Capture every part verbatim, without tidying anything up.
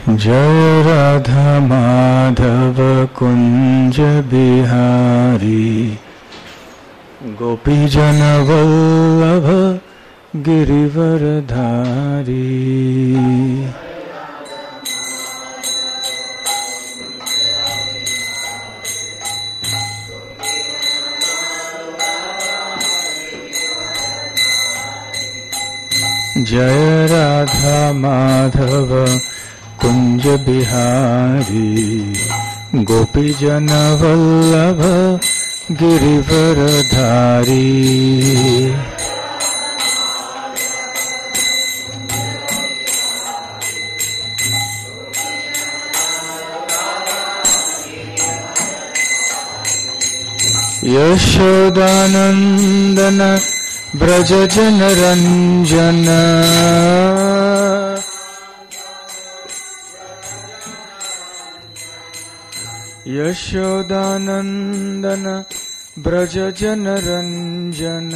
जय राधा माधव कुंज बिहारी गोपी जन वल्लभ गिरिवरधारी। जय राधा माधव कुंज बिहारी गोपी जन वल्लभ गिरिवरधारी। यशोदानंदन ब्रज जन रंजन यशोदानंदन ब्रज जन रंजन।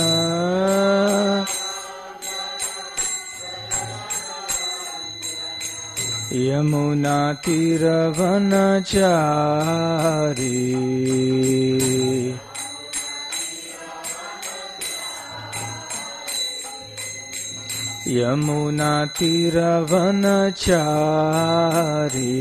यमुना तीर वनचारी यमुना तीर वनचारी।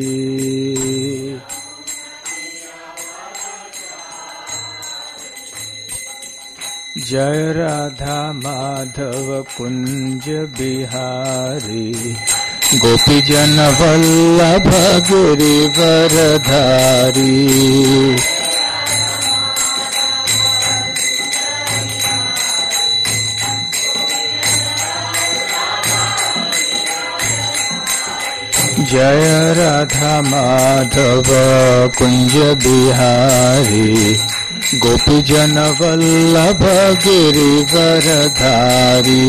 जय राधा माधव कुंज बिहारी गोपी जन वल्लभ गिरिवरधारी। जय राधा माधव कुंज बिहारी गोपी जन वल्लभ गिरिवरधारी।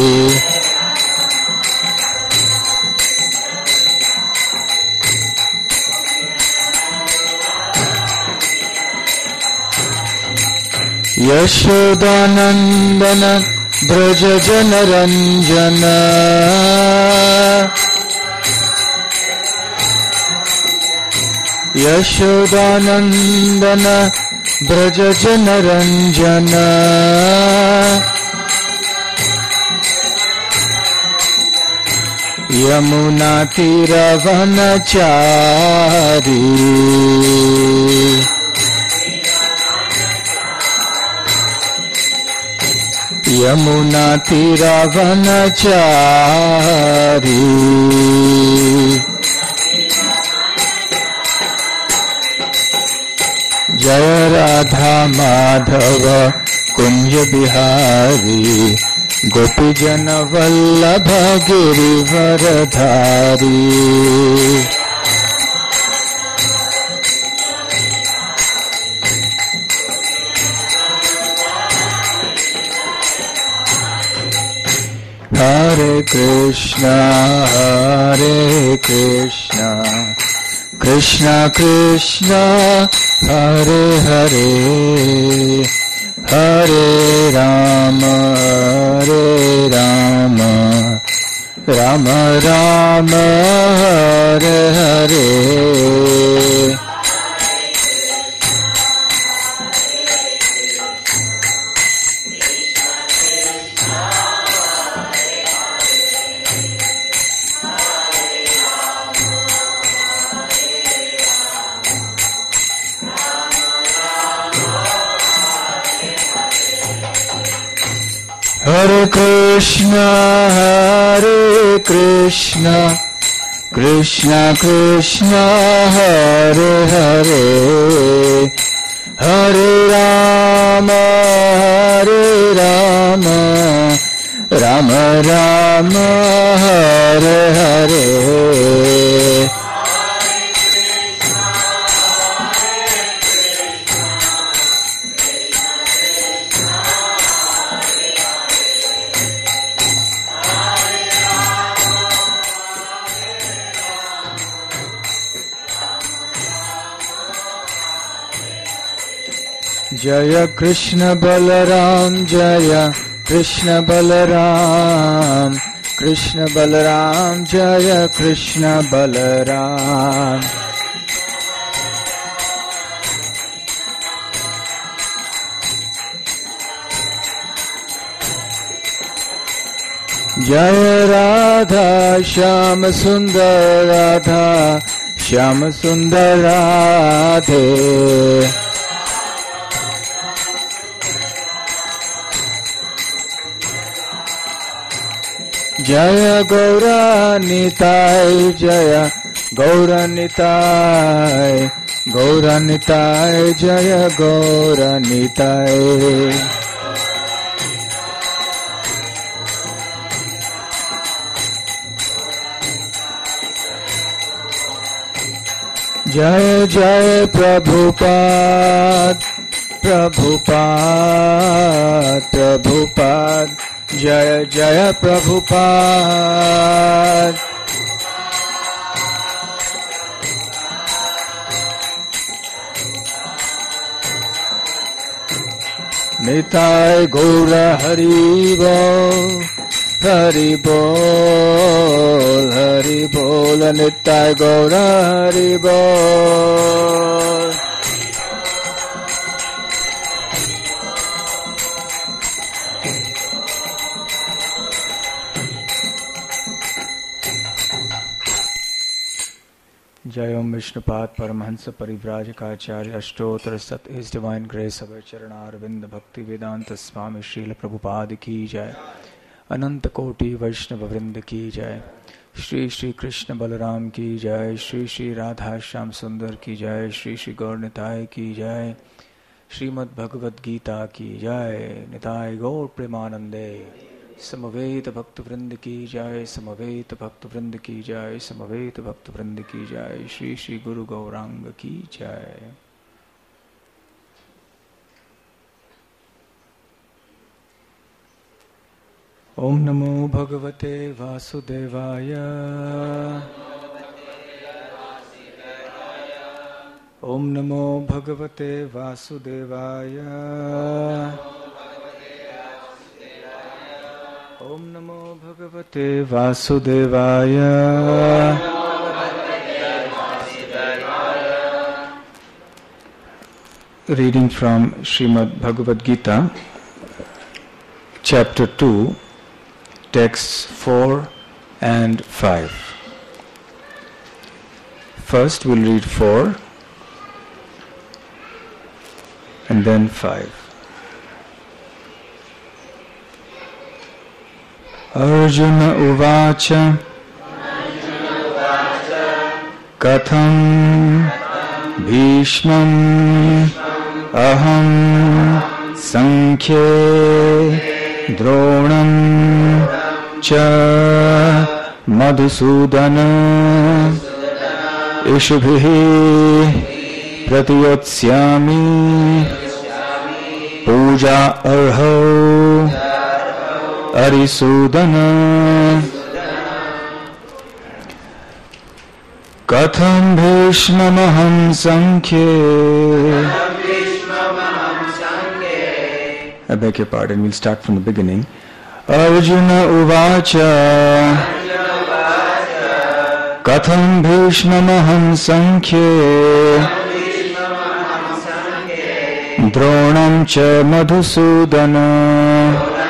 यशोदानंदन ब्रज जन रंजन यशोदानंदन ब्रज जन रंजन। यमुना तीर वनचारी यमुना तीर वनचारी। जय राधा माधव कुंज बिहारी गोपी जन वल्लभ गिरिवरधारी। हरे कृष्णा हरे कृष्णा कृष्णा कृष्णा हरे हरे हरे राम हरे राम राम राम हरे हरे। हरे कृष्णा हरे कृष्णा कृष्णा कृष्णा हरे हरे हरे राम हरे राम राम राम हरे हरे। जय कृष्ण बलराम जय कृष्ण बलराम कृष्ण बलराम जय कृष्ण बलराम। जय राधा श्याम सुंदर राधा श्याम सुंदर राधे। जय गौरा निताय जय गौरा निताय गौरा निताय जय गौरा निताय। जय जय प्रभुपाद प्रभुपाद प्रभुपाद जय जय प्रभुपाद। निताय गौर हरि बोल हरि बोल हरि बोल निताय गौर हरि बोल। जय ओम विष्णुपाद परमहंस परिव्राजकाचार्य अष्टोत्तर सत इस डिवाइन ग्रेस अभय चरणारविंद भक्ति वेदांत स्वामी श्रील प्रभुपाद की जय। अनंत कोटि वैष्णव वृंद की जय। श्री श्री कृष्ण बलराम की जय। श्री श्री राधा श्याम सुंदर की जय। श्री श्री गौर निताय की जय। श्रीमद् भगवद गीता की जय। निताय गौर प्रेमानंदे। समवेत भक्त वृंद की जय। समवेत भक्त वृंद की जय। समवेत भक्त वृंद की जय। श्री श्री गुरु गौरांग की जय। ओम नमो भगवते वासुदेवाय। ओम नमो भगवते वासुदेवाय। ओम नमो भगवते वासुदेवाय। Reading from Srimad Bhagavad Gita, Chapter two, Texts four and five. First we'll read four and then five. Arjuna uvacha katham bhishmam aham sankhye dronam cha madhusudana ishubhihi pratiyotsyami puja arho Arisudana. Katham bhishmamaham sankhye. I beg your pardon, we'll start from the beginning. Arjuna uvacha Katham bhishmamaham sankhye Dronam cha madhusudana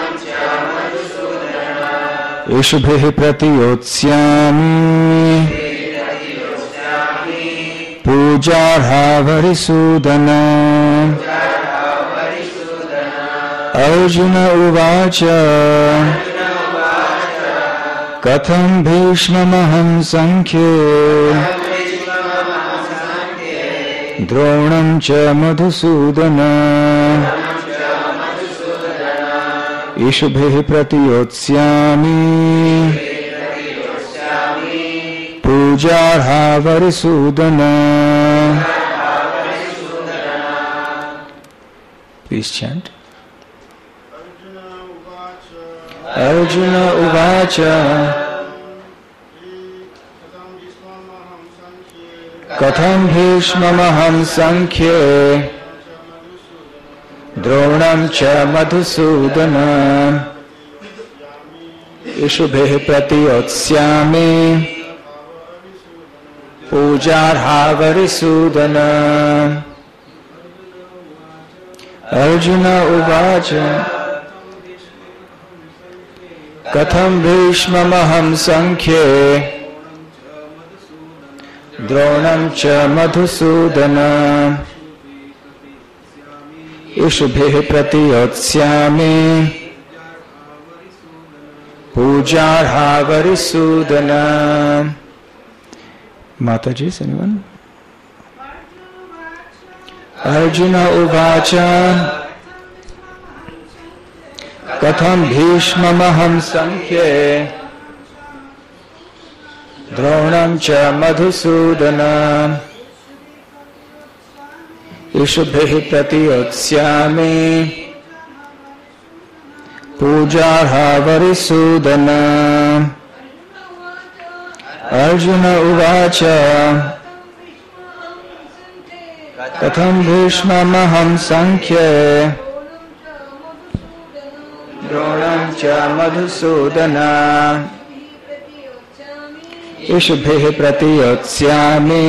Ishubhihi pratiyotsyami Pujarha varisudana. Arjuna uvacha Katham bhishmamaham sankhye Dronam cha madhusudana Ishubhihi pratiyotsyami Pujarha varisudana. Please chant. Arjuna uvacha Katham bhishmamaham sankhye Dronam cha madhusudana इषुभिः प्रतियोत्स्यामि पूजार्हावरिसूदन। Arjun उवाच कथं भीष्ममहं संख्ये द्रोणं च Madhusudan. इषुभिः प्रतियोत्स्यामि पूजार्हावरिसूदन। Mataji, anyone? Arjuna uvaच कथं भीष्ममहं संख्ये द्रोणं च मधुसूदन। इषुभिः प्रतियोत्स्यामि पूजार्हावरिसूदन। अर्जुन उवाच कथं भीष्ममहं संख्ये द्रोणं च मधुसूदन। इषुभिः प्रतियोत्स्यामि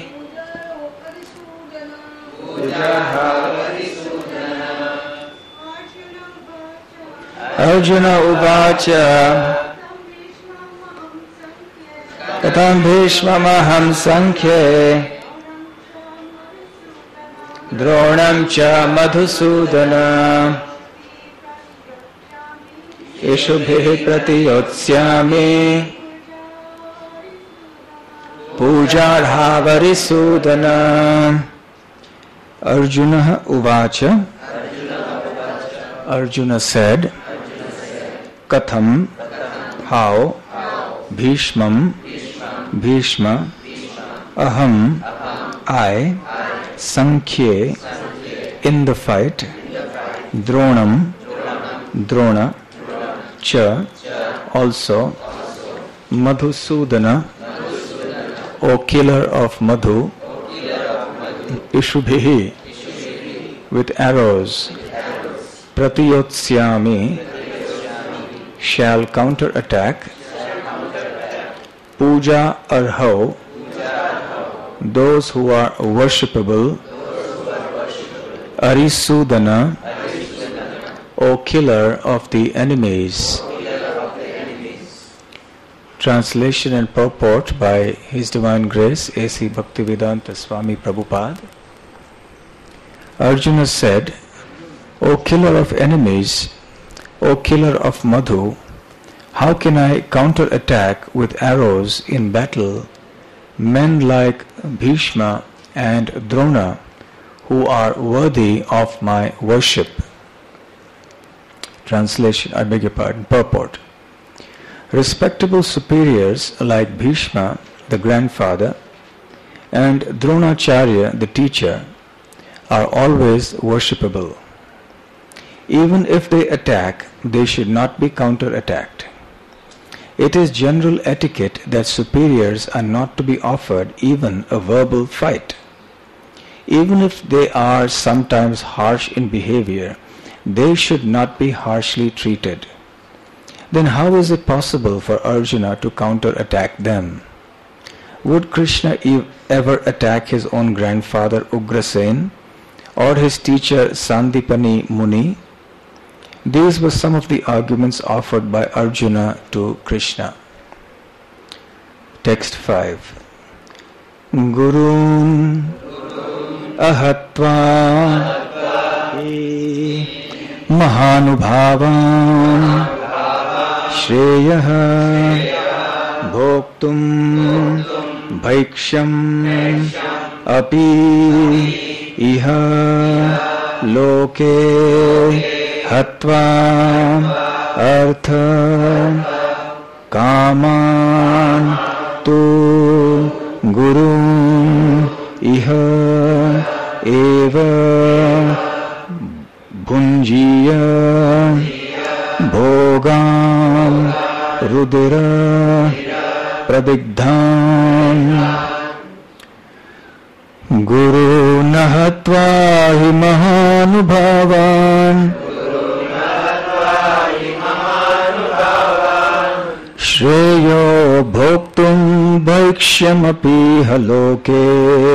अर्जुन उवाच कथं भीष्ममहं संख्ये द्रोणं च Madhusudan. इषुभिः प्रतियोत्स्यामि पूजार्हावरिसूदन। Arjuna uvacha. Arjuna said, Katham, how, Bhishmam, Bhishma, Aham, I, Sankhye, in the fight, Dronam, Drona, Cha, also, Madhusudana, O killer of Madhu, Ishubhihi, with arrows, Pratiyotsyami, shall counterattack, Puja Arhau, those who are worshipable, Arisudana, O killer of the enemies. Translation and purport by His Divine Grace A C Bhaktivedanta Swami Prabhupada. Arjuna said, O killer of enemies, O killer of Madhu, how can I counterattack with arrows in battle men like Bhishma and Drona who are worthy of my worship? Translation, I beg your pardon, purport. Respectable superiors like Bhishma, the grandfather, and Dronacharya, the teacher, are always worshipable. Even if they attack, they should not be counterattacked. It is general etiquette that superiors are not to be offered even a verbal fight. Even if they are sometimes harsh in behavior, they should not be harshly treated. Then how is it possible for Arjuna to counterattack them? Would Krishna ever attack his own grandfather Ugrasen or his teacher Sandipani Muni? These were some of the arguments offered by Arjuna to Krishna. Text five. Gurun ahatva mahanubhavam Shreyah bhoktum bhaiksham api iha loke hatva artha kaman tu gurun iha eva bhunjiya bhogam rudira pradigdham guru nahatva hi mahanubhavan श्रेयो भोक्तुं भैक्ष्यमपीह लोके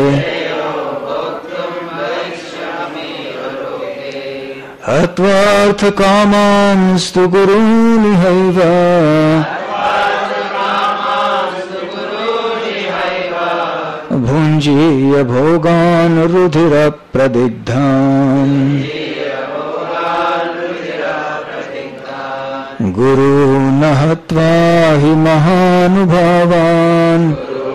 हत्वार्थकामांस्तु गुरूनिहैव भुञ्जीय भोगान् रुधिरप्रदिग्धान् गुरून् हत्वा हि महानुभावान्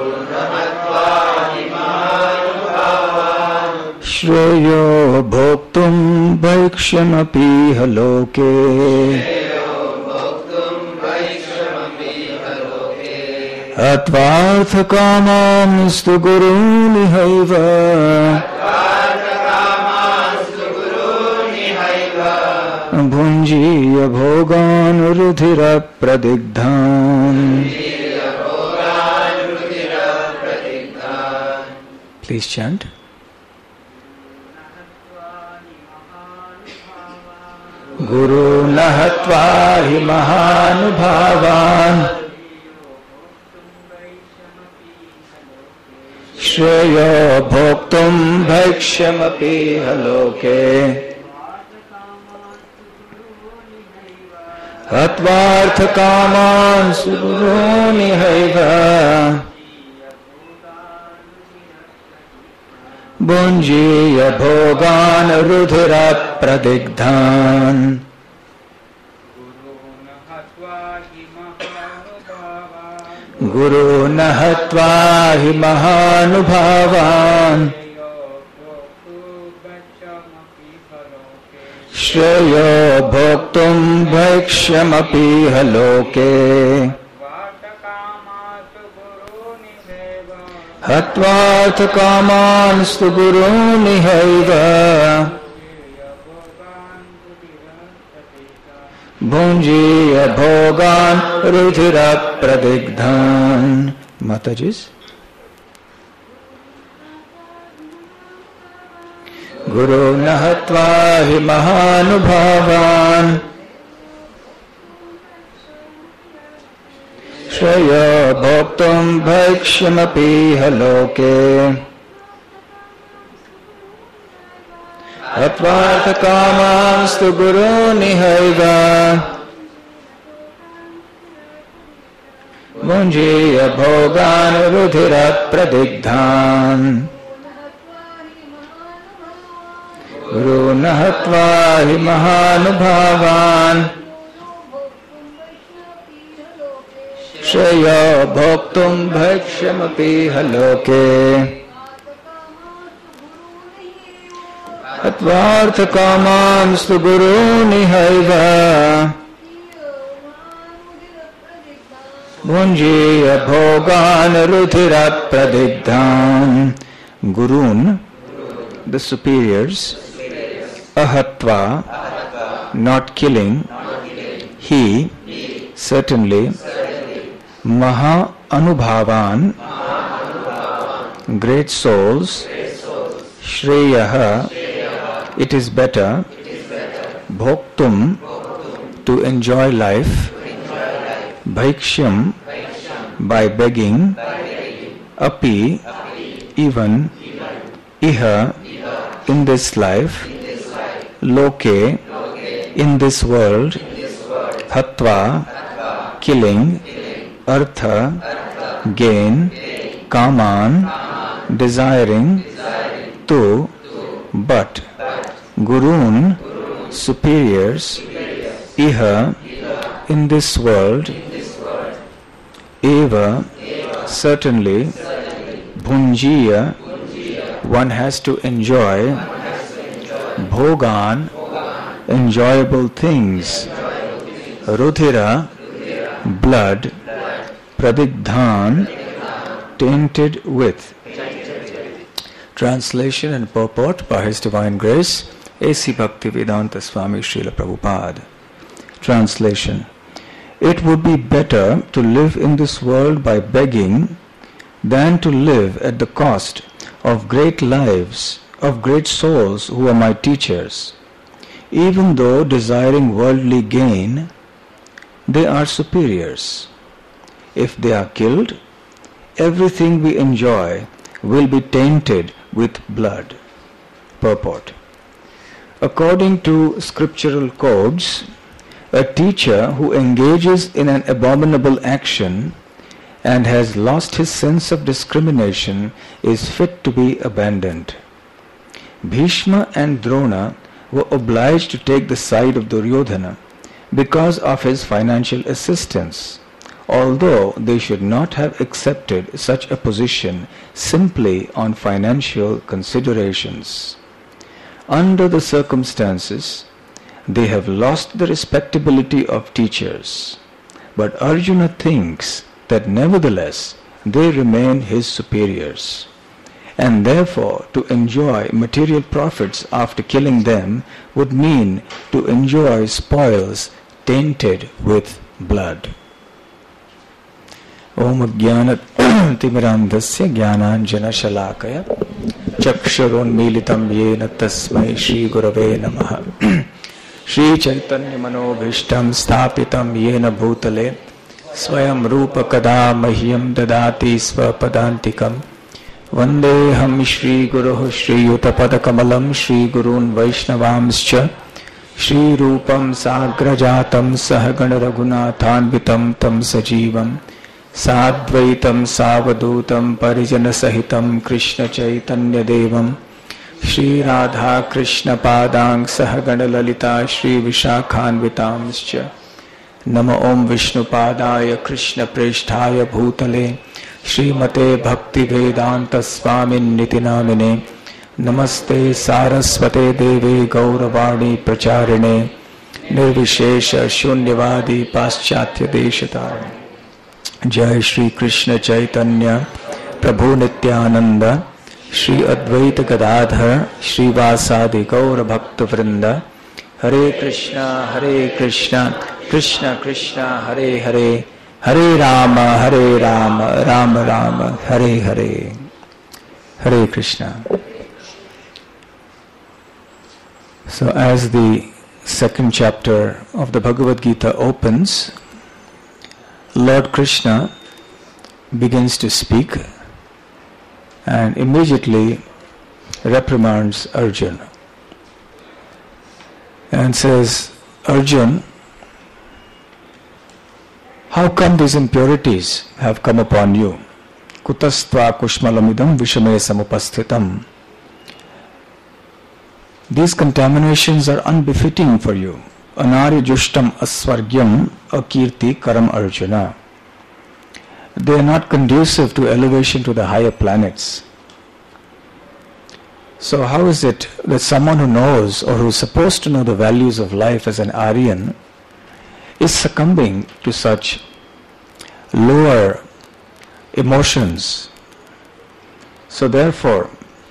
श्रेयो भोक्तुं भैक्ष्यमपीह लोके हत्वार्थकामांस्तु गुरूनिहैव भुञ्जीय भोगान् रुधिरप्रदिग्धान्. Please chant. गुरून् हत्वा हि महानुभावान् श्रेयो भोक्तुं भैक्ष्यमपीह लोके हत्वार्थकामांस्तु गुरूनिहैव भुञ्जीय भोगान् रुधिरप्रदिग्धान्. गुरून् हत्वा हि महानुभावान् श्रेयो भोक्तुं भैक्ष्यमपीह लोके हत्वार्थकामांस्तु गुरूनिहैव भुञ्जीय भोगान् रुधिरप्रदिग्धान्. Mataji's. गुरून् हत्वा हि महानुभावान् श्रेयो भोक्तुं भैक्ष्यमपीह लोके हत्वार्थकामांस्तु गुरूनिहैव भुञ्जीय भोगान् रुधिरप्रदिग्धान्. गुरून् हत्वा हि महानुभावान् श्रेयो भोक्तुं भैक्ष्यमपीह लोके हत्वार्थकामांस्तु गुरूनिहैव भुञ्जीय भोगान् रुधिरप्रदिग्धान्. Gurun, the superiors, ahatva, not killing, he, certainly, maha anubhavan, great souls, shreyaha, it is better, bhoktum, to enjoy life, bhaikshyam, by begging, api, even, iha, in this life, loke, in this world, hatva, killing, artha, gain, kaman, desiring, tu, but, gurun, superiors, iha, in this world, eva, certainly, bhunjiya, one has to enjoy, bhogan, enjoyable things, ruthira, blood, pradigdhan, tainted with. Translation and purport by His Divine Grace, A C Bhaktivedanta Swami Srila Prabhupada. Translation. It would be better to live in this world by begging than to live at the cost of great lives, of great souls who are my teachers. Even though desiring worldly gain, they are superiors. if they are killed, everything we enjoy will be tainted with blood. Purport. According to scriptural codes, a teacher who engages in an abominable action and has lost his sense of discrimination is fit to be abandoned. Bhishma and Drona were obliged to take the side of Duryodhana because of his financial assistance, although they should not have accepted such a position simply on financial considerations. Under the circumstances, they have lost the respectability of teachers, but Arjuna thinks that nevertheless they remain his superiors, and therefore to enjoy material profits after killing them would mean to enjoy spoils tainted with blood. Om Jnana Timirandhasya Jnananjana Shalakaya Chakshurunmilitam Yena Tasmai Shri Gurave Namaha. Shri Chaitanya Manobhishtam Sthapitam Yena Bhutale Swayam Rupa Kada Mahyam Dadati Swapadantikam Vandeham Shri Guruh Shri Yuttapada Kamalam Shri Gurun Vaishnavamscha Shri Rupam Sagrajatam Sahagana Raghunathanvitam Tam Sajivam Sadvaitam Savadutam Parijana Sahitam Krishna Chaitanya Devam Shri Radha Krishna Padang Sahagana Lalita Shri Vishakhanvitamscha Nama Om Vishnu Padaya Krishna Presthaya Bhutale Srimate Bhakti Vedanta Swamin Nitinamine Namaste Saraswate Deve Gauravani Pracharine Nirvishesha Shunyavadi Paschatya Deshatarine. Jai Shri Krishna Chaitanya Prabhu Nityananda Shri Advaita Gadadhar Shri Vasadi Gaura Bhakta Vrinda. Hare Krishna Hare Krishna Krishna Krishna Hare Hare Hare Rama Hare Rama Rama Rama Hare Hare. Hare Krishna. So as the second chapter of the Bhagavad Gita opens, Lord Krishna begins to speak and immediately reprimands Arjuna and says, Arjuna, how come these impurities have come upon you? Kutastva kushmalamidam vishame samupasthitam. These contaminations are unbefitting for you. Anarya jushtam asvargyam akirti karam Arjuna. They are not conducive to elevation to the higher planets. So how is it that someone who knows or who is supposed to know the values of life as an Aryan is succumbing to such lower emotions? So therefore,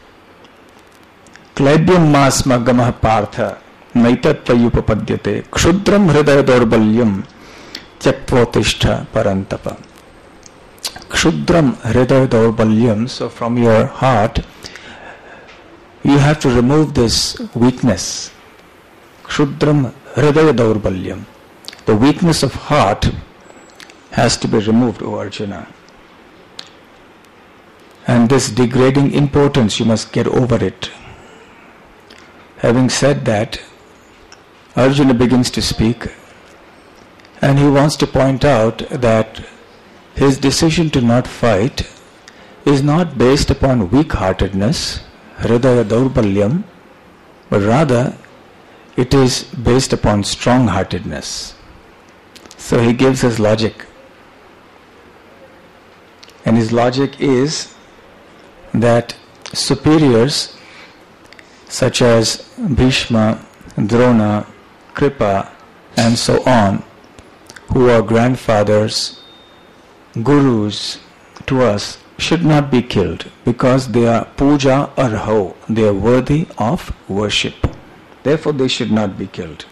Klebyam masmagamah partha naitat payupapadyate kshudram hridaya dorbalyam tyaktvotishtha parantapa. Kshudram hridaya dorbalyam, so from your heart you have to remove this weakness. Kshudram hridaya dorbalyam. The weakness of heart has to be removed, O Arjuna. And this degrading importance, you must get over it. Having said that, Arjuna begins to speak, and he wants to point out that his decision to not fight is not based upon weak-heartedness, hridaya daurbalyam, but rather it is based upon strong-heartedness. So he gives his logic. And his logic is that superiors such as Bhishma, Drona, Kripa, and so on, who are grandfathers, gurus to us, should not be killed because they are puja arho, they are worthy of worship. Therefore they should not be killed.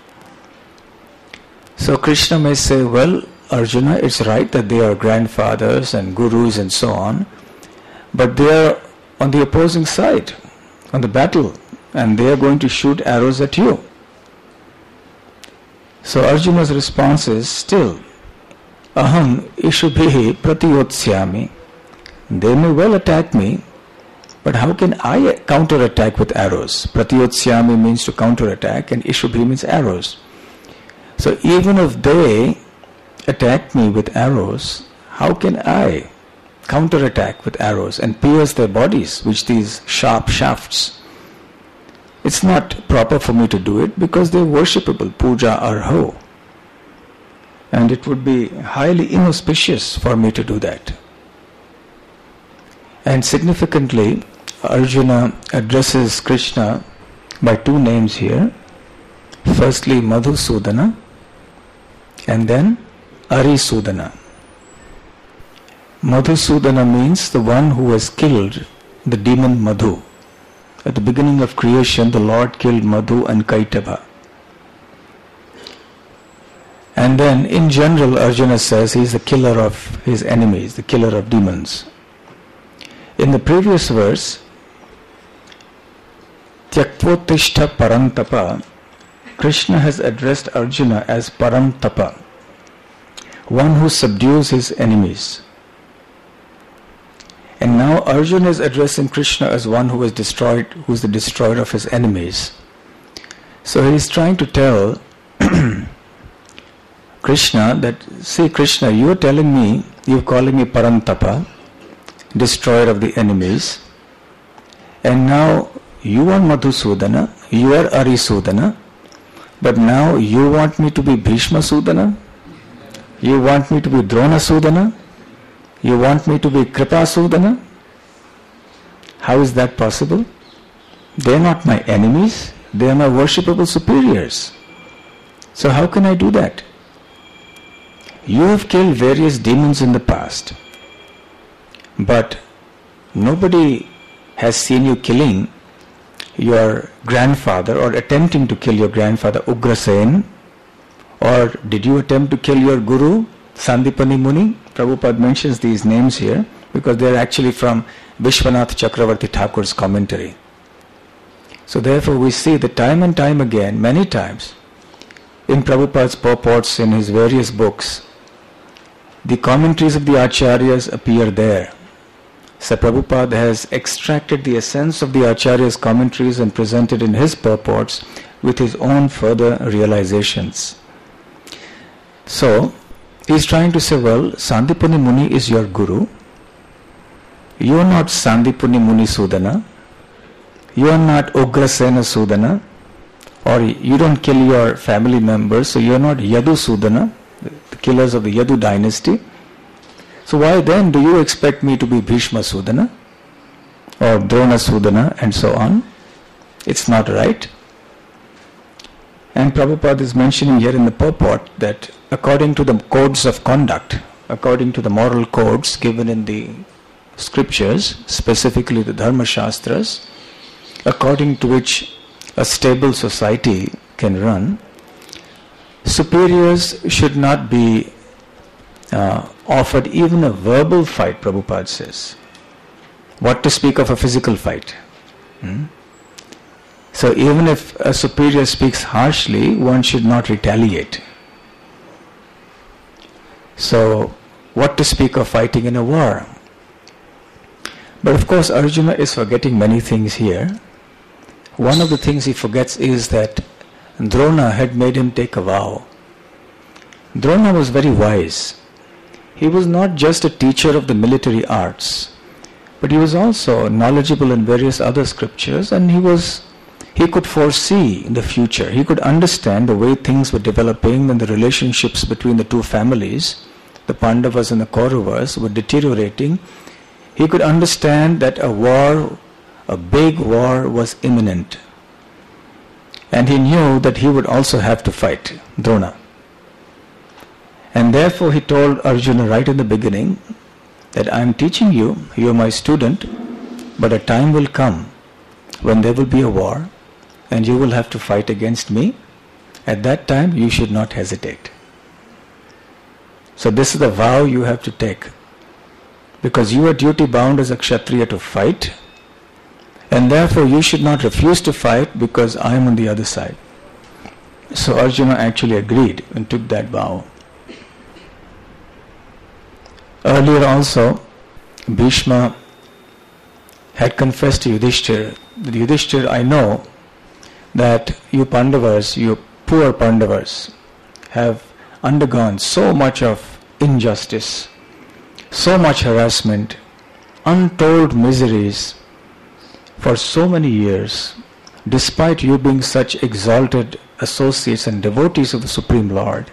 So Krishna may say, well, Arjuna, it's right that they are grandfathers and gurus and so on, but they are on the opposing side, on the battle, and they are going to shoot arrows at you. So Arjuna's response is still, aham ishubhihi pratiyotsyami. They may well attack me, but how can I counterattack with arrows? Pratiyotsyami means to counterattack, and ishubhi means arrows. So even if they attack me with arrows, how can I counterattack with arrows and pierce their bodies with these sharp shafts? It's not proper for me to do it because they're worshipable, puja arho. And it would be highly inauspicious for me to do that. And significantly, Arjuna addresses Krishna by two names here. Firstly, Madhusudana, and then Arisudana. Madhusudana means the one who has killed the demon Madhu. At the beginning of creation, the Lord killed Madhu and Kaitava. And then, in general, Arjuna says he is the killer of his enemies, the killer of demons. In the previous verse, Tyaktvotishtha Parantapa, Krishna has addressed Arjuna as Parantapa, one who subdues his enemies. And now Arjuna is addressing Krishna as one who is destroyed, who is the destroyer of his enemies. So he is trying to tell Krishna that, see Krishna, you are telling me, you are calling me Parantapa, destroyer of the enemies, and now you are Madhusudana, you are Arisudana, but now you want me to be Bhishma Sudana, you want me to be Drona Sudana, you want me to be Kripa Sudana? How is that possible? They are not my enemies, they are my worshipable superiors. So how can I do that? You have killed various demons in the past, but nobody has seen you killing your grandfather or attempting to kill your grandfather Ugrasen, or did you attempt to kill your guru Sandipani Muni? Prabhupada mentions these names here because they are actually from Vishwanath Chakravarti Thakur's commentary. So therefore we see that time and time again, many times, in Prabhupada's purports in his various books, the commentaries of the Acharyas appear there. So Prabhupada has extracted the essence of the Acharya's commentaries and presented in his purports with his own further realizations. So, he is trying to say, well, Sandipani Muni is your guru. You are not Sandipani Muni Sudana. You are not Ugrasena Sudana. Or you don't kill your family members, so you are not Yadu Sudana, the killers of the Yadu dynasty. So why then do you expect me to be Bhishma Sudana or Drona Sudana and so on? It's not right. And Prabhupada is mentioning here in the purport that according to the codes of conduct, according to the moral codes given in the scriptures, specifically the Dharma Shastras, according to which a stable society can run, superiors should not be uh, offered even a verbal fight, Prabhupada says. What to speak of a physical fight? Hmm? So even if a superior speaks harshly, one should not retaliate. So what to speak of fighting in a war? But of course Arjuna is forgetting many things here. One of the things he forgets is that Drona had made him take a vow. Drona was very wise. He was not just a teacher of the military arts, but he was also knowledgeable in various other scriptures, and he was he could foresee the future. He could understand the way things were developing and the relationships between the two families, the Pandavas and the Kauravas, were deteriorating. He could understand that a war, a big war was imminent. And he knew that he would also have to fight Drona. And therefore he told Arjuna right in the beginning that I am teaching you, you are my student, but a time will come when there will be a war and you will have to fight against me. At that time you should not hesitate. So this is the vow you have to take, because you are duty bound as a Kshatriya to fight, and therefore you should not refuse to fight because I am on the other side. So Arjuna actually agreed and took that vow. Earlier also, Bhishma had confessed to Yudhishthira that, Yudhishthira, I know that you Pandavas, you poor Pandavas, have undergone so much of injustice, so much harassment, untold miseries for so many years, despite you being such exalted associates and devotees of the Supreme Lord.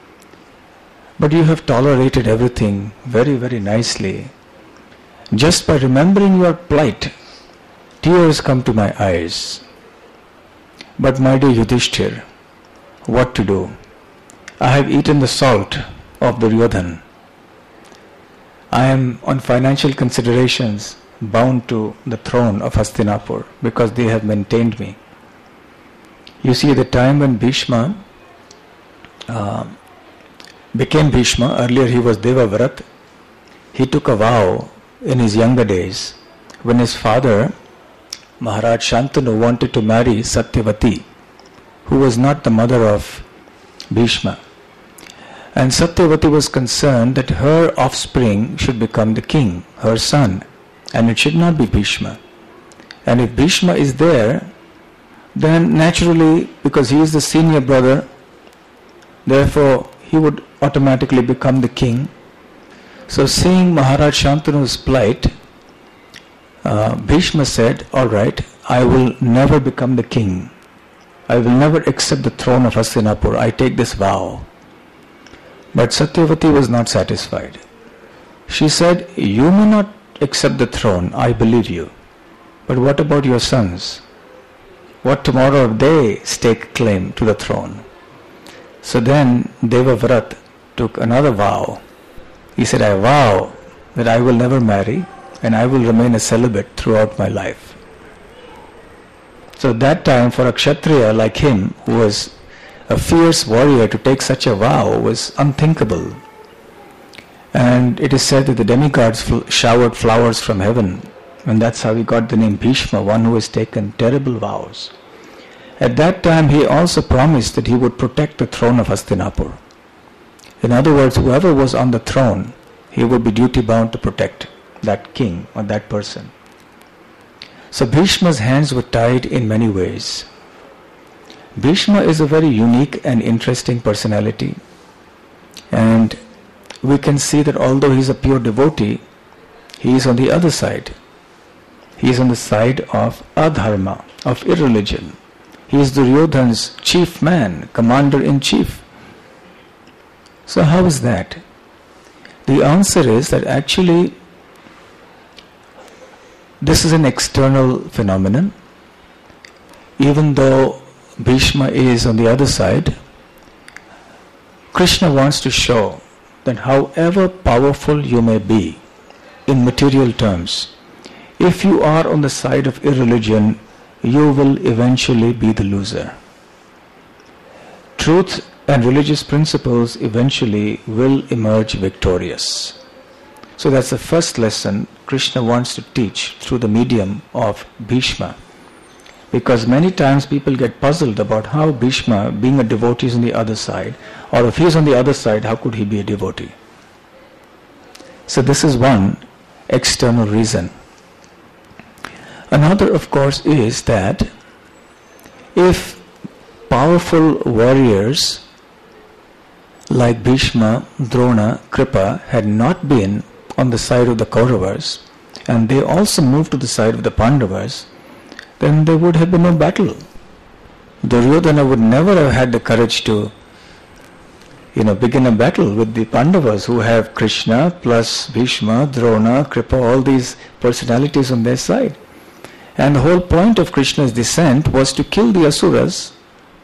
But you have tolerated everything very, very nicely. Just by remembering your plight, tears come to my eyes. But my dear Yudhishthira, what to do? I have eaten the salt of Duryodhana. I am on financial considerations bound to the throne of Hastinapur because they have maintained me. You see, the time when Bhishma uh, became Bhishma, earlier he was Devavrat, he took a vow in his younger days when his father, Maharaj Shantanu, wanted to marry Satyavati, who was not the mother of Bhishma. And Satyavati was concerned that her offspring should become the king, her son, and it should not be Bhishma. And if Bhishma is there, then naturally, because he is the senior brother, therefore he would automatically become the king. So seeing Maharaj Shantanu's plight, uh, Bhishma said, all right, I will never become the king. I will never accept the throne of Hastinapur. I take this vow. But Satyavati was not satisfied. She said, you may not accept the throne, I believe you. But what about your sons? What tomorrow if they stake claim to the throne? So then Devavrat took another vow. He said, I vow that I will never marry and I will remain a celibate throughout my life. So that time for a Kshatriya like him, who was a fierce warrior, to take such a vow was unthinkable. And it is said that the demigods fl- showered flowers from heaven, and that's how he got the name Bhishma, one who has taken terrible vows. At that time he also promised that he would protect the throne of Hastinapur. In other words, whoever was on the throne, he would be duty bound to protect that king or that person. So Bhishma's hands were tied in many ways. Bhishma is a very unique and interesting personality, and we can see that although he is a pure devotee, he is on the other side. He is on the side of adharma, of irreligion. He is Duryodhana's chief man, commander-in-chief. So how is that? The answer is that actually this is an external phenomenon. Even though Bhishma is on the other side, Krishna wants to show that however powerful you may be in material terms, if you are on the side of irreligion, you will eventually be the loser. Truth and religious principles eventually will emerge victorious. So that's the first lesson Krishna wants to teach through the medium of Bhishma. Because many times people get puzzled about how Bhishma, being a devotee, is on the other side, or if he is on the other side, how could he be a devotee? So this is one external reason. Another, of course, is that if powerful warriors like Bhishma, Drona, Kripa had not been on the side of the Kauravas, and they also moved to the side of the Pandavas, then there would have been no battle. Duryodhana would never have had the courage to, you know, begin a battle with the Pandavas, who have Krishna plus Bhishma, Drona, Kripa, all these personalities on their side. And the whole point of Krishna's descent was to kill the Asuras,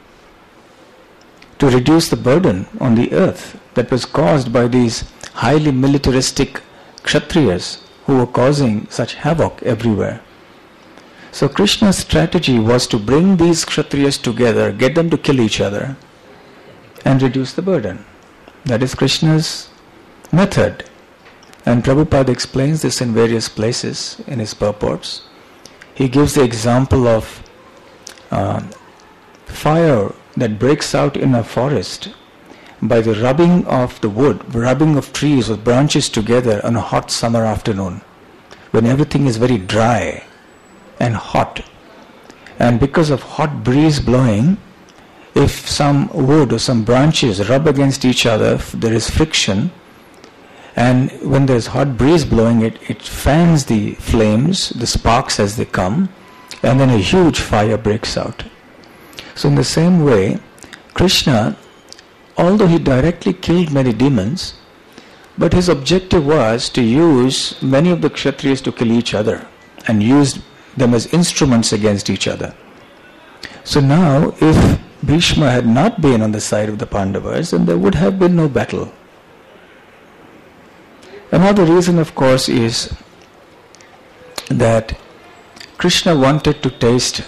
to reduce the burden on the earth that was caused by these highly militaristic Kshatriyas who were causing such havoc everywhere. So Krishna's strategy was to bring these Kshatriyas together, get them to kill each other and reduce the burden. That is Krishna's method. And Prabhupada explains this in various places in his purports. He gives the example of uh, fire that breaks out in a forest, by the rubbing of the wood, rubbing of trees or branches together on a hot summer afternoon, when everything is very dry and hot. And because of hot breeze blowing, if some wood or some branches rub against each other, there is friction, and when there is hot breeze blowing, it, it fans the flames, the sparks as they come, and then a huge fire breaks out. So in the same way, Krishna, although he directly killed many demons, but his objective was to use many of the Kshatriyas to kill each other and use them as instruments against each other. So now, if Bhishma had not been on the side of the Pandavas, then there would have been no battle. Another reason, of course, is that Krishna wanted to taste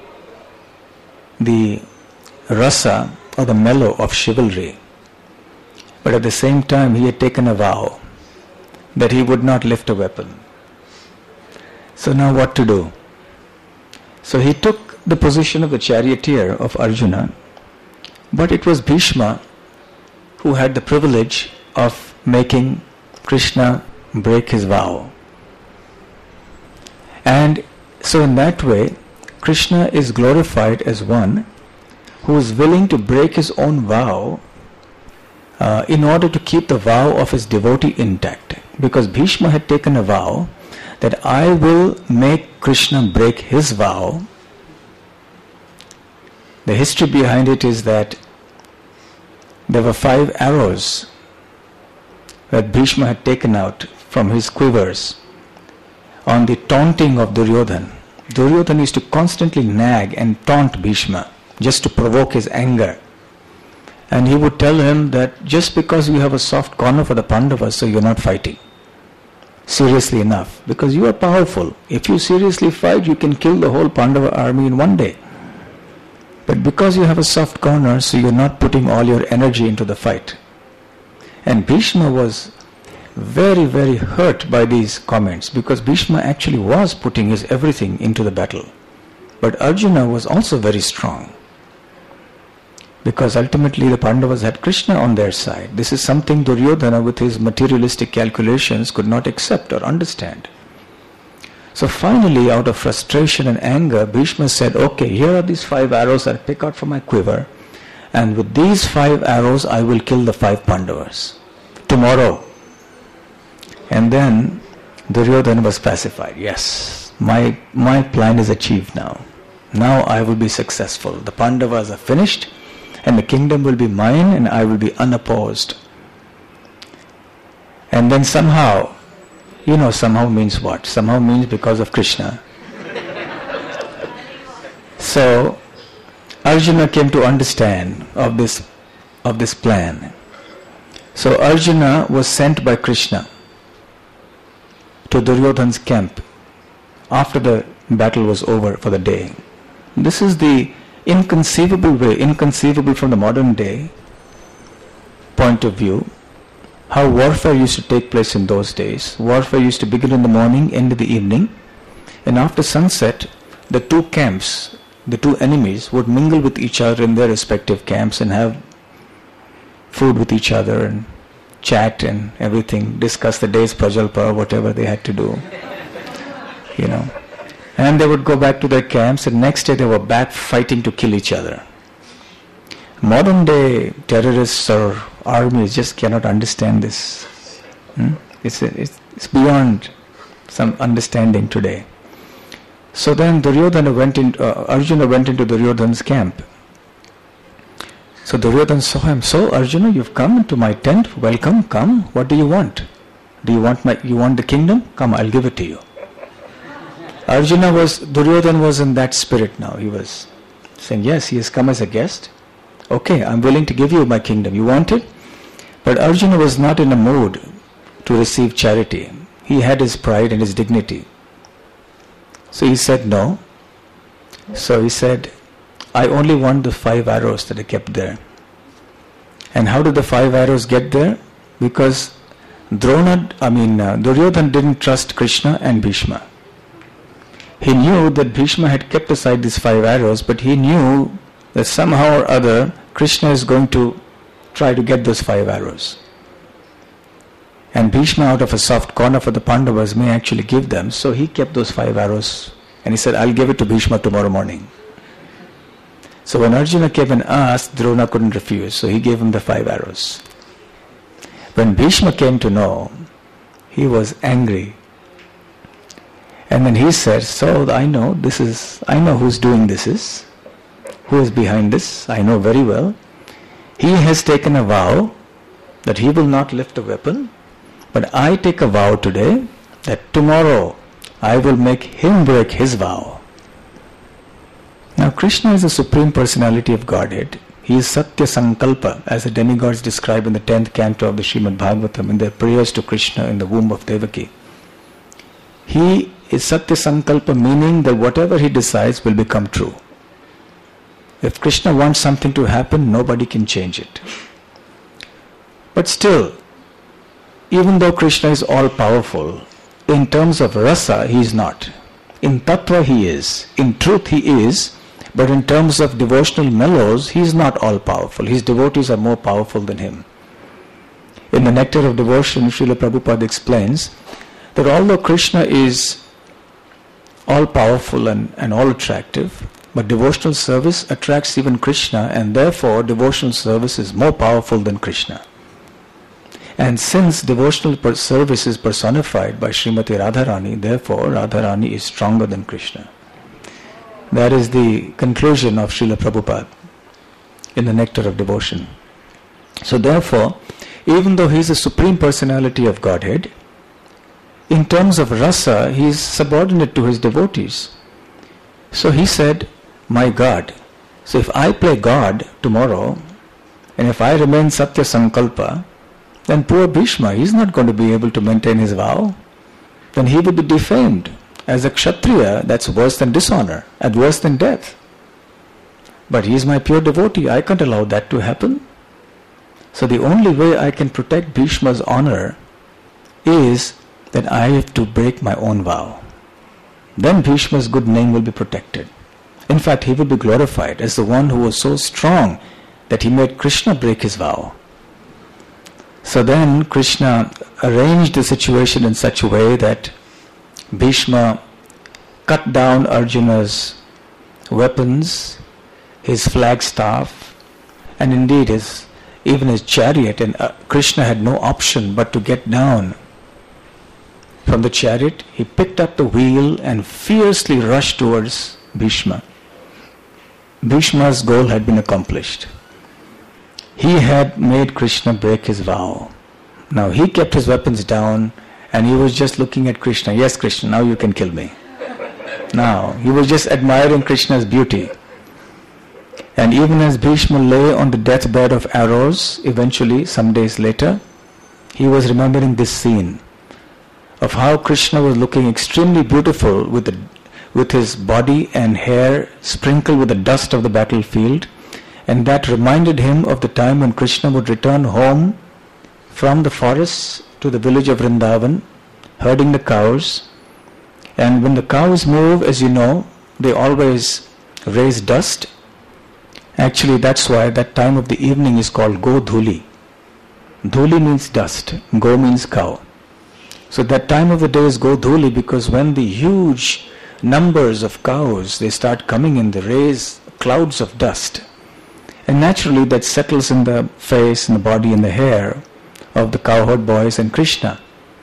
the rasa or the mellow of chivalry, but at the same time he had taken a vow that he would not lift a weapon. So now what to do? So he took the position of the charioteer of Arjuna, but it was Bhishma who had the privilege of making Krishna break his vow. And so in that way, Krishna is glorified as one who is willing to break his own vow uh, in order to keep the vow of his devotee intact. Because Bhishma had taken a vow that I will make Krishna break his vow. The history behind it is that there were five arrows that Bhishma had taken out from his quivers on the taunting of Duryodhana. Duryodhana used to constantly nag and taunt Bhishma just to provoke his anger. And he would tell him that just because you have a soft corner for the Pandavas, so you're not fighting seriously enough, because you are powerful. If you seriously fight, you can kill the whole Pandava army in one day. But because you have a soft corner, so you're not putting all your energy into the fight. And Bhishma was very, very hurt by these comments, because Bhishma actually was putting his everything into the battle. But Arjuna was also very strong, because ultimately the Pandavas had Krishna on their side. This is something Duryodhana with his materialistic calculations could not accept or understand. So finally, out of frustration and anger, Bhishma said, okay, here are these five arrows I'll pick out from my quiver, and with these five arrows I will kill the five Pandavas tomorrow. And then Duryodhana was pacified. Yes, my, my plan is achieved now. Now I will be successful. The Pandavas are finished, and the kingdom will be mine, and I will be unopposed. And then somehow, you know, somehow means what? Somehow means because of Krishna. So Arjuna came to understand of this, of this plan. So Arjuna was sent by Krishna to Duryodhana's camp after the battle was over for the day. This is the inconceivable way, inconceivable from the modern day point of view, how warfare used to take place in those days. Warfare used to begin in the morning, end in the evening, and after sunset, the two camps, the two enemies would mingle with each other in their respective camps and have food with each other and chat and everything, discuss the day's prajalpa, whatever they had to do, you know. And they would go back to their camps, and next day they were back fighting to kill each other. Modern day terrorists or armies just cannot understand this. Hmm? It's, it's, it's beyond some understanding today. So then Duryodhana went in, uh, Arjuna went into Duryodhana's camp. So Duryodhana saw him. So Arjuna, you've come into my tent. Welcome, come. What do you want? Do you want my? You want the kingdom? Come, I'll give it to you. Arjuna was, Duryodhana was in that spirit now. He was saying, yes, he has come as a guest. Okay, I'm willing to give you my kingdom. You want it? But Arjuna was not in a mood to receive charity. He had his pride and his dignity. So he said no. So he said, I only want the five arrows that I kept there. And how did the five arrows get there? Because Drona, I mean, uh, Duryodhana didn't trust Krishna and Bhishma. He knew that Bhishma had kept aside these five arrows, but he knew that somehow or other Krishna is going to try to get those five arrows. And Bhishma, out of a soft corner for the Pandavas, may actually give them. So he kept those five arrows and he said, I'll give it to Bhishma tomorrow morning. So when Arjuna came and asked, Drona couldn't refuse. So he gave him the five arrows. When Bhishma came to know, he was angry. And then he said, so I know this is, I know who's doing this is, who is behind this, I know very well. He has taken a vow that he will not lift a weapon, but I take a vow today that tomorrow I will make him break his vow. Now Krishna is the Supreme Personality of Godhead. He is Satya Sankalpa, as the demigods describe in the tenth canto of the Srimad Bhagavatam in their prayers to Krishna in the womb of Devaki. He is Satya Sankalpa, meaning that whatever he decides will become true. If Krishna wants something to happen, nobody can change it. But still, even though Krishna is all-powerful, in terms of rasa, he is not. In tattva, he is. In truth, he is. But in terms of devotional mellows, he is not all-powerful. His devotees are more powerful than him. In the Nectar of Devotion, Srila Prabhupada explains that although Krishna is all-powerful and, and all-attractive, but devotional service attracts even Krishna, and therefore devotional service is more powerful than Krishna. And since devotional per- service is personified by Srimati Radharani, therefore Radharani is stronger than Krishna. That is the conclusion of Srila Prabhupada in the Nectar of Devotion. So therefore, even though he is the Supreme Personality of Godhead, in terms of rasa, he is subordinate to his devotees. So he said, my God. So if I play God tomorrow, and if I remain Satya Sankalpa, then poor Bhishma, he is not going to be able to maintain his vow. Then he will be defamed. As a Kshatriya, that's worse than dishonor, and worse than death. But he is my pure devotee, I can't allow that to happen. So the only way I can protect Bhishma's honor is that I have to break my own vow. Then Bhishma's good name will be protected. In fact, he will be glorified as the one who was so strong that he made Krishna break his vow. So then Krishna arranged the situation in such a way that Bhishma cut down Arjuna's weapons, his flagstaff, and indeed his even his chariot, and uh, Krishna had no option but to get down from the chariot. He picked up the wheel and fiercely rushed towards Bhishma. Bhishma's goal had been accomplished. He had made Krishna break his vow. Now he kept his weapons down and he was just looking at Krishna. Yes, Krishna, now you can kill me. Now, he was just admiring Krishna's beauty. And even as Bhishma lay on the deathbed of arrows, eventually, some days later, he was remembering this scene of how Krishna was looking extremely beautiful with the, with his body and hair sprinkled with the dust of the battlefield. And that reminded him of the time when Krishna would return home from the forests to the village of Vrindavan, herding the cows. And when the cows move, as you know, they always raise dust. Actually, that's why that time of the evening is called Go Dhuli. Dhuli means dust, Go means cow. So that time of the day is Go Dhuli because when the huge numbers of cows, they start coming in, they raise clouds of dust. And naturally that settles in the face and the body and the hair of the cowherd boys and Krishna.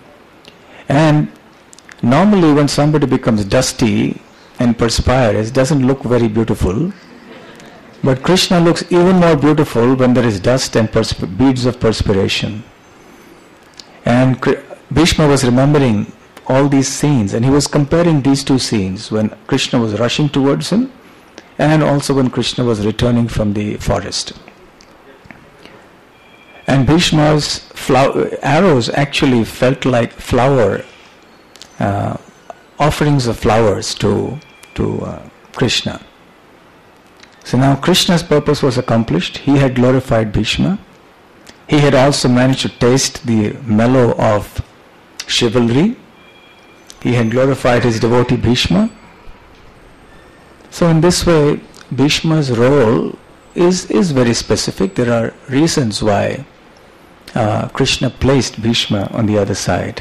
And normally when somebody becomes dusty and perspires, it doesn't look very beautiful. But Krishna looks even more beautiful when there is dust and persp- beads of perspiration. And Bhishma was remembering all these scenes and he was comparing these two scenes when Krishna was rushing towards him and also when Krishna was returning from the forest. And Bhishma's flow- arrows actually felt like flower, uh, offerings of flowers to, to uh, Krishna. So now Krishna's purpose was accomplished. He had glorified Bhishma. He had also managed to taste the mellow of chivalry. He had glorified his devotee Bhishma. So in this way, Bhishma's role is, is very specific. There are reasons why uh, Krishna placed Bhishma on the other side.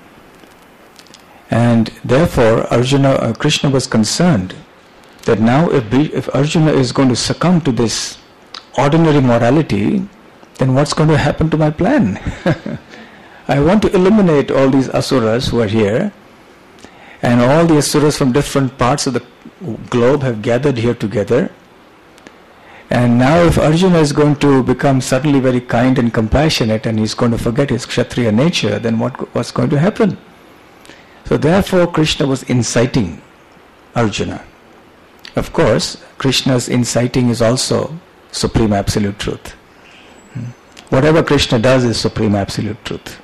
And therefore Arjuna, uh, Krishna was concerned that now if, if Arjuna is going to succumb to this ordinary morality, then what's going to happen to my plan? I want to eliminate all these asuras who are here, and all the asuras from different parts of the globe have gathered here together. And now if Arjuna is going to become suddenly very kind and compassionate and he's going to forget his Kshatriya nature, then what, what's going to happen? So therefore Krishna was inciting Arjuna. Of course, Krishna's inciting is also supreme absolute truth. Whatever Krishna does is supreme absolute truth.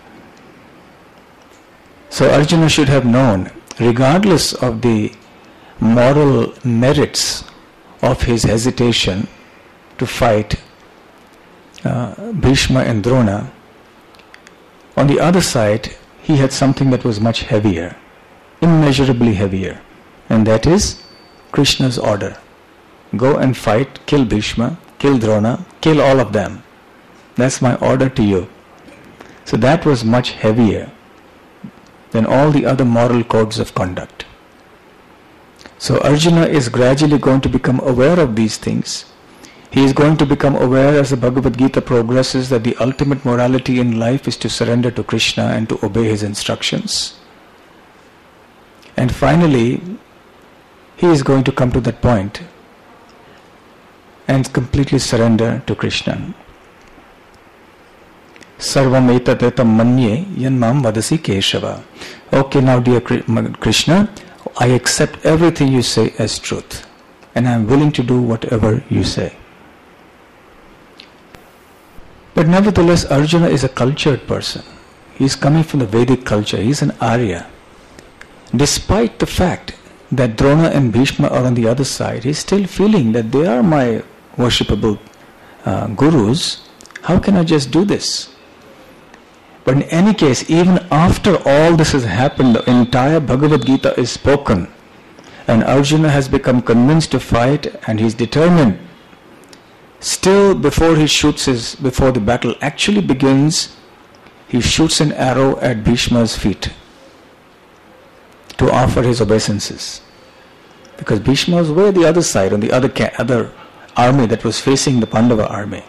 So Arjuna should have known, regardless of the moral merits of his hesitation to fight uh, Bhishma and Drona, on the other side he had something that was much heavier, immeasurably heavier, and that is Krishna's order. Go and fight, kill Bhishma, kill Drona, kill all of them. That's my order to you. So that was much heavier than all the other moral codes of conduct. So Arjuna is gradually going to become aware of these things. He is going to become aware as the Bhagavad Gita progresses that the ultimate morality in life is to surrender to Krishna and to obey his instructions. And finally, he is going to come to that point and completely surrender to Krishna. Sarvam etatetam manye yanmam vadasi Keshava. Okay, now dear Krishna, I accept everything you say as truth, and I am willing to do whatever you say. But nevertheless, Arjuna is a cultured person. He is coming from the Vedic culture. He is an Arya. Despite the fact that Drona and Bhishma are on the other side, he is still feeling that they are my worshipable uh, gurus. How can I just do this? But in any case, even after all this has happened, the entire Bhagavad Gita is spoken, and Arjuna has become convinced to fight, and he is determined. Still, before he shoots his, before the battle actually begins, he shoots an arrow at Bhishma's feet to offer his obeisances. Because Bhishma was way the other side, on the other ca- other army that was facing the Pandava army.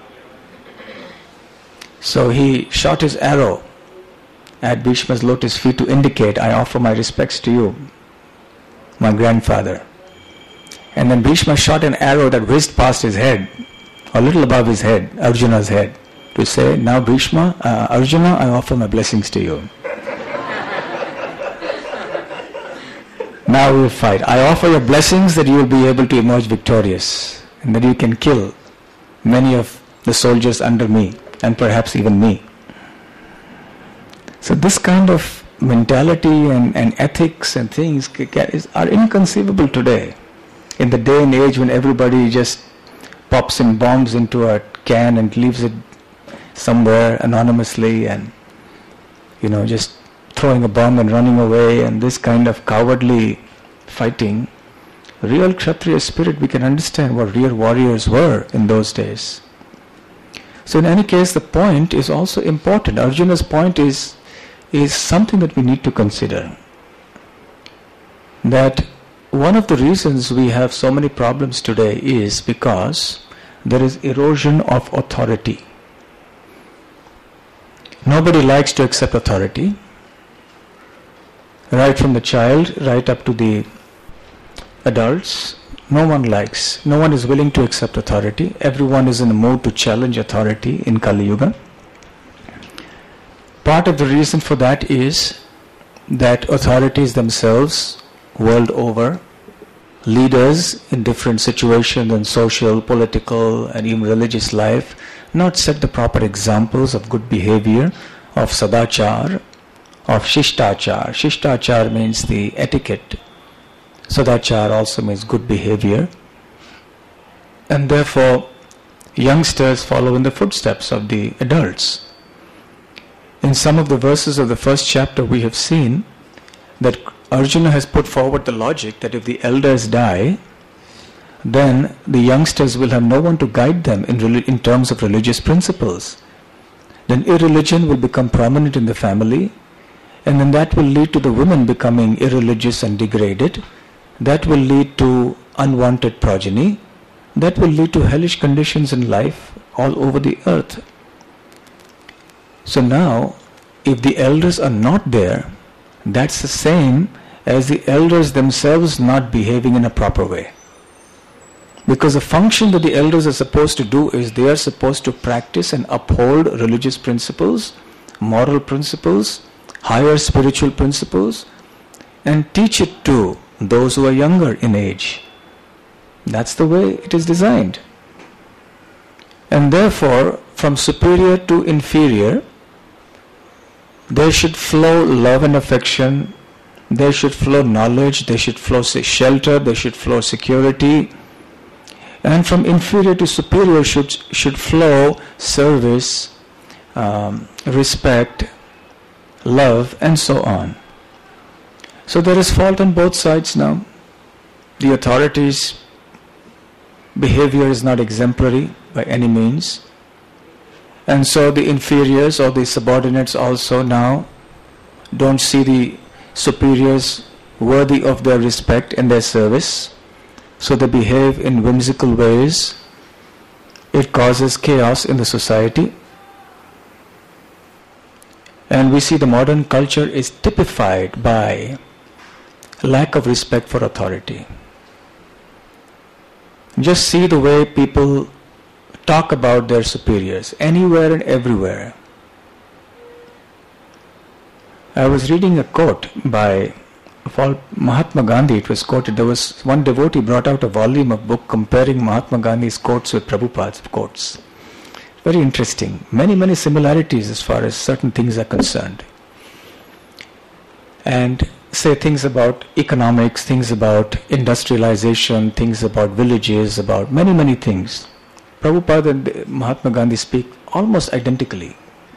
So he shot his arrow at Bhishma's lotus feet to indicate, I offer my respects to you, my grandfather. And then Bhishma shot an arrow that whizzed past his head, a little above his head, Arjuna's head, to say, now Bhishma, uh, Arjuna, I offer my blessings to you. Now we will fight. I offer your blessings that you will be able to emerge victorious, and that you can kill many of the soldiers under me, and perhaps even me. So this kind of mentality and, and ethics and things are inconceivable today. In the day and age when everybody just pops in bombs into a can and leaves it somewhere anonymously, and you know, just throwing a bomb and running away, and this kind of cowardly fighting. Real Kshatriya spirit, we can understand what real warriors were in those days. So in any case, the point is also important. Arjuna's point is, is something that we need to consider. That one of the reasons we have so many problems today is because there is erosion of authority. Nobody likes to accept authority. Right from the child, right up to the adults, no one likes, no one is willing to accept authority. Everyone is in a mood to challenge authority in Kali Yuga. Part of the reason for that is that authorities themselves, world over, leaders in different situations in social, political, and even religious life, not set the proper examples of good behavior, of sadachar, of shishtachar. Shishtachar means the etiquette. Sadachar also means good behavior. And therefore, youngsters follow in the footsteps of the adults. In some of the verses of the first chapter, we have seen that Arjuna has put forward the logic that if the elders die, then the youngsters will have no one to guide them in, in terms of religious principles. Then irreligion will become prominent in the family, and then that will lead to the women becoming irreligious and degraded. That will lead to unwanted progeny. That will lead to hellish conditions in life all over the earth. So now, if the elders are not there, that's the same as the elders themselves not behaving in a proper way. Because the function that the elders are supposed to do is they are supposed to practice and uphold religious principles, moral principles, higher spiritual principles, and teach it to those who are younger in age. That's the way it is designed. And therefore, from superior to inferior, there should flow love and affection, there should flow knowledge, there should flow shelter, there should flow security. And from inferior to superior should, should flow service, um, respect, love, and so on. So there is fault on both sides now. The authorities' behavior is not exemplary by any means. And so the inferiors or the subordinates also now don't see the superiors worthy of their respect and their service. So they behave in whimsical ways. It causes chaos in the society. And we see the modern culture is typified by lack of respect for authority. Just see the way people talk about their superiors, anywhere and everywhere. I was reading a quote by Mahatma Gandhi. It was quoted. There was one devotee brought out a volume of book comparing Mahatma Gandhi's quotes with Prabhupada's quotes. Very interesting. Many, many similarities as far as certain things are concerned. And say things about economics, things about industrialization, things about villages, about many, many things. Prabhupada and Mahatma Gandhi speak almost identically.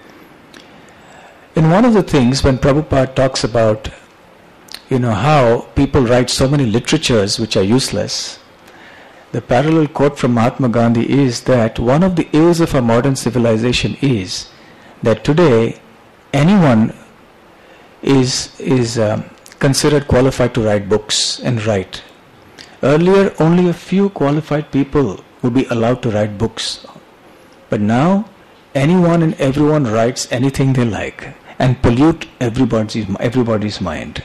In one of the things when Prabhupada talks about, you know, how people write so many literatures which are useless, the parallel quote from Mahatma Gandhi is that one of the ills of our modern civilization is that today anyone is, is um, considered qualified to write books and write. Earlier only a few qualified people would be allowed to write books. But now anyone and everyone writes anything they like and pollute everybody's, everybody's mind.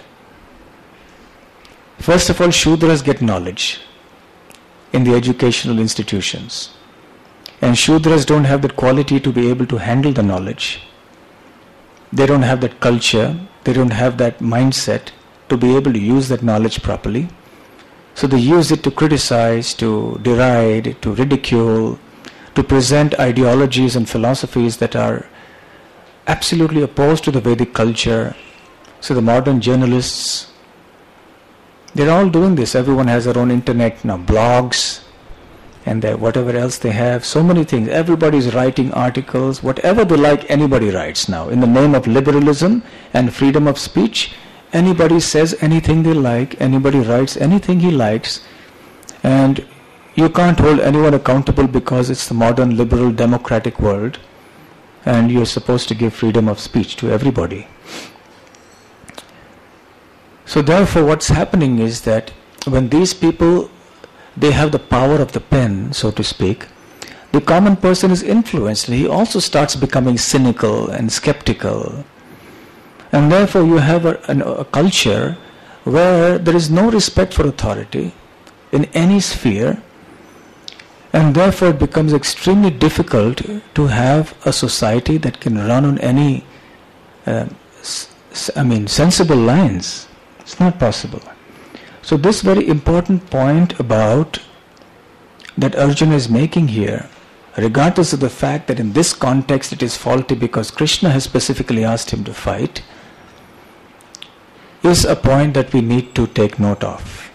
First of all, Shudras get knowledge in the educational institutions. And Shudras don't have that quality to be able to handle the knowledge. They don't have that culture, they don't have that mindset to be able to use that knowledge properly. So they use it to criticize, to deride, to ridicule, to present ideologies and philosophies that are absolutely opposed to the Vedic culture. So the modern journalists, they're all doing this. Everyone has their own internet now, blogs, and whatever else they have, so many things. Everybody's writing articles, whatever they like, anybody writes now. In the name of liberalism and freedom of speech, anybody says anything they like, anybody writes anything he likes, and you can't hold anyone accountable because it's the modern liberal democratic world, and you're supposed to give freedom of speech to everybody. So therefore what's happening is that when these people, they have the power of the pen, so to speak, the common person is influenced, and he also starts becoming cynical and skeptical. And therefore you have a, a, a culture where there is no respect for authority in any sphere, and therefore it becomes extremely difficult to have a society that can run on any, uh, s- I mean, sensible lines. It's not possible. So this very important point about that Arjuna is making here, regardless of the fact that in this context it is faulty because Krishna has specifically asked him to fight, is a point that we need to take note of.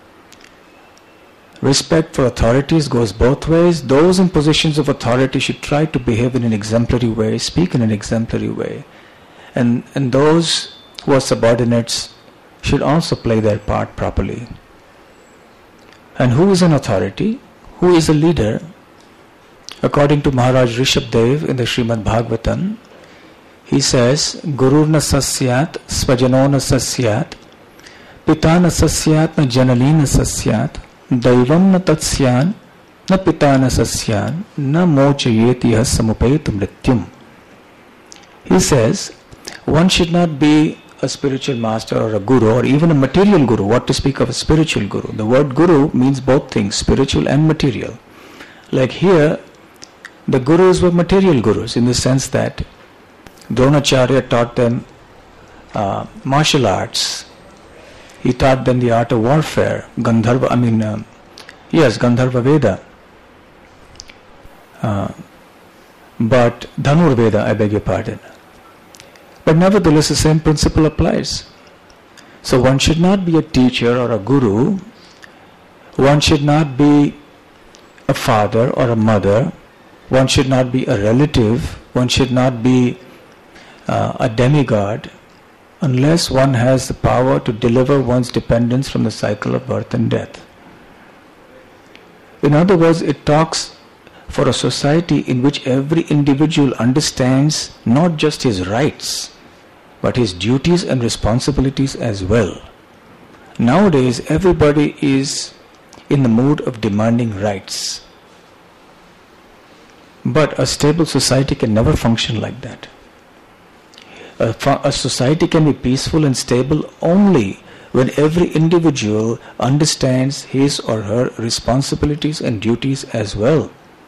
Respect for authorities goes both ways. Those in positions of authority should try to behave in an exemplary way, speak in an exemplary way. And, and those who are subordinates should also play their part properly. And who is an authority? Who is a leader? According to Maharaj Rishabdev in the Srimad Bhagavatam, he says, Gururna sasyat, svajanona sasyat, pitana sasyat, na janalina sasyat, daivam na tatsyan, na pitana sasyan, na mochayeti samupayat mrityum. He says, one should not be a spiritual master or a guru or even a material guru. What to speak of a spiritual guru? The word guru means both things, spiritual and material. Like here, the gurus were material gurus in the sense that Dronacharya taught them uh, martial arts. He taught them the art of warfare. Gandharva, I mean, uh, yes, Gandharva Veda. Uh, but Dhanur Veda, I beg your pardon. But nevertheless, the same principle applies. So one should not be a teacher or a guru. One should not be a father or a mother. One should not be a relative. One should not be uh, a demigod unless one has the power to deliver one's dependence from the cycle of birth and death. In other words, it talks for a society in which every individual understands not just his rights, but his duties and responsibilities as well. Nowadays, everybody is in the mood of demanding rights. But a stable society can never function like that. A, a society can be peaceful and stable only when every individual understands his or her responsibilities and duties as well.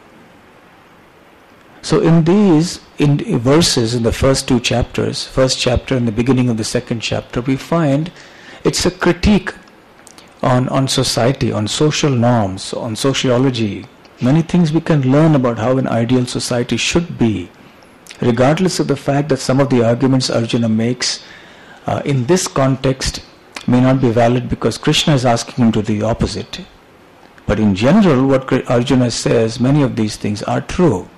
So in these in verses in the first two chapters, first chapter and the beginning of the second chapter, we find it's a critique on, on society, on social norms, on sociology. Many things we can learn about how an ideal society should be, regardless of the fact that some of the arguments Arjuna makes uh, in this context may not be valid because Krishna is asking him to do the opposite. But in general, what Arjuna says, many of these things are true.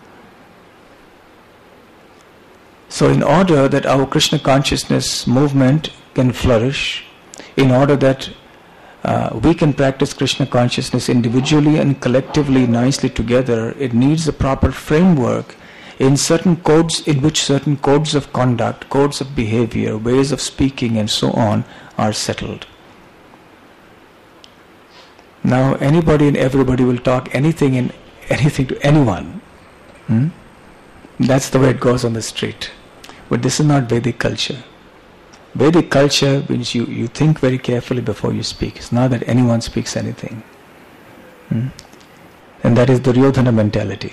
So in order that our Krishna consciousness movement can flourish, in order that uh, we can practice Krishna consciousness individually and collectively nicely together, it needs a proper framework in certain codes, in which certain codes of conduct, codes of behavior, ways of speaking and so on are settled. Now anybody and everybody will talk anything and anything to anyone. Hmm? That's the way it goes on the street. But this is not Vedic culture. Vedic culture means you, you think very carefully before you speak. It's not that anyone speaks anything. Hmm? And that is the Duryodhana mentality.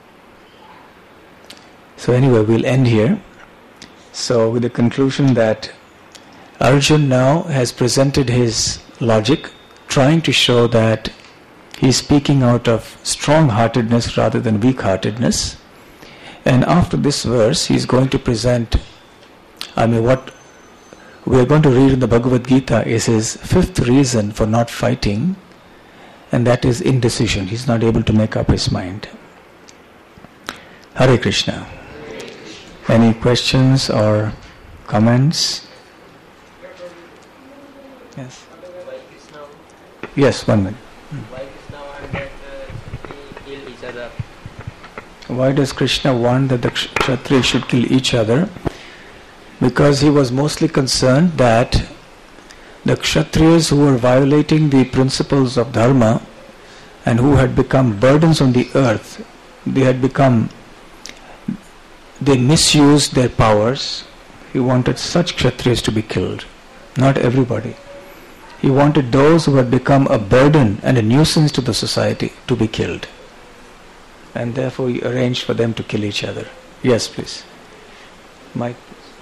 So anyway, we'll end here. So with the conclusion that Arjuna now has presented his logic, trying to show that he's speaking out of strong-heartedness rather than weak-heartedness. And after this verse, he is going to present, I mean, what we are going to read in the Bhagavad Gita is his fifth reason for not fighting, and that is indecision. He's not able to make up his mind. Hare Krishna. Any questions or comments? Yes. Yes, one minute. Why Krishna want that uh, kill each other? Why does Krishna want that the Kshatriyas should kill each other? Because he was mostly concerned that the Kshatriyas who were violating the principles of Dharma and who had become burdens on the earth, they had become, they misused their powers. He wanted such Kshatriyas to be killed, not everybody. He wanted those who had become a burden and a nuisance to the society to be killed. And therefore he arranged for them to kill each other. Yes, please. Mike.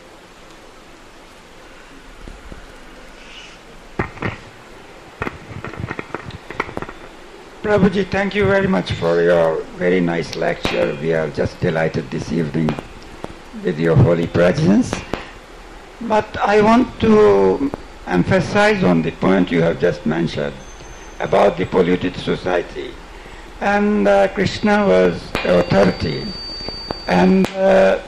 Prabhuji, thank you very much for your very nice lecture. We are just delighted this evening with your holy presence. But I want to emphasize on the point you have just mentioned about the polluted society. And uh, Krishna was the authority. And uh,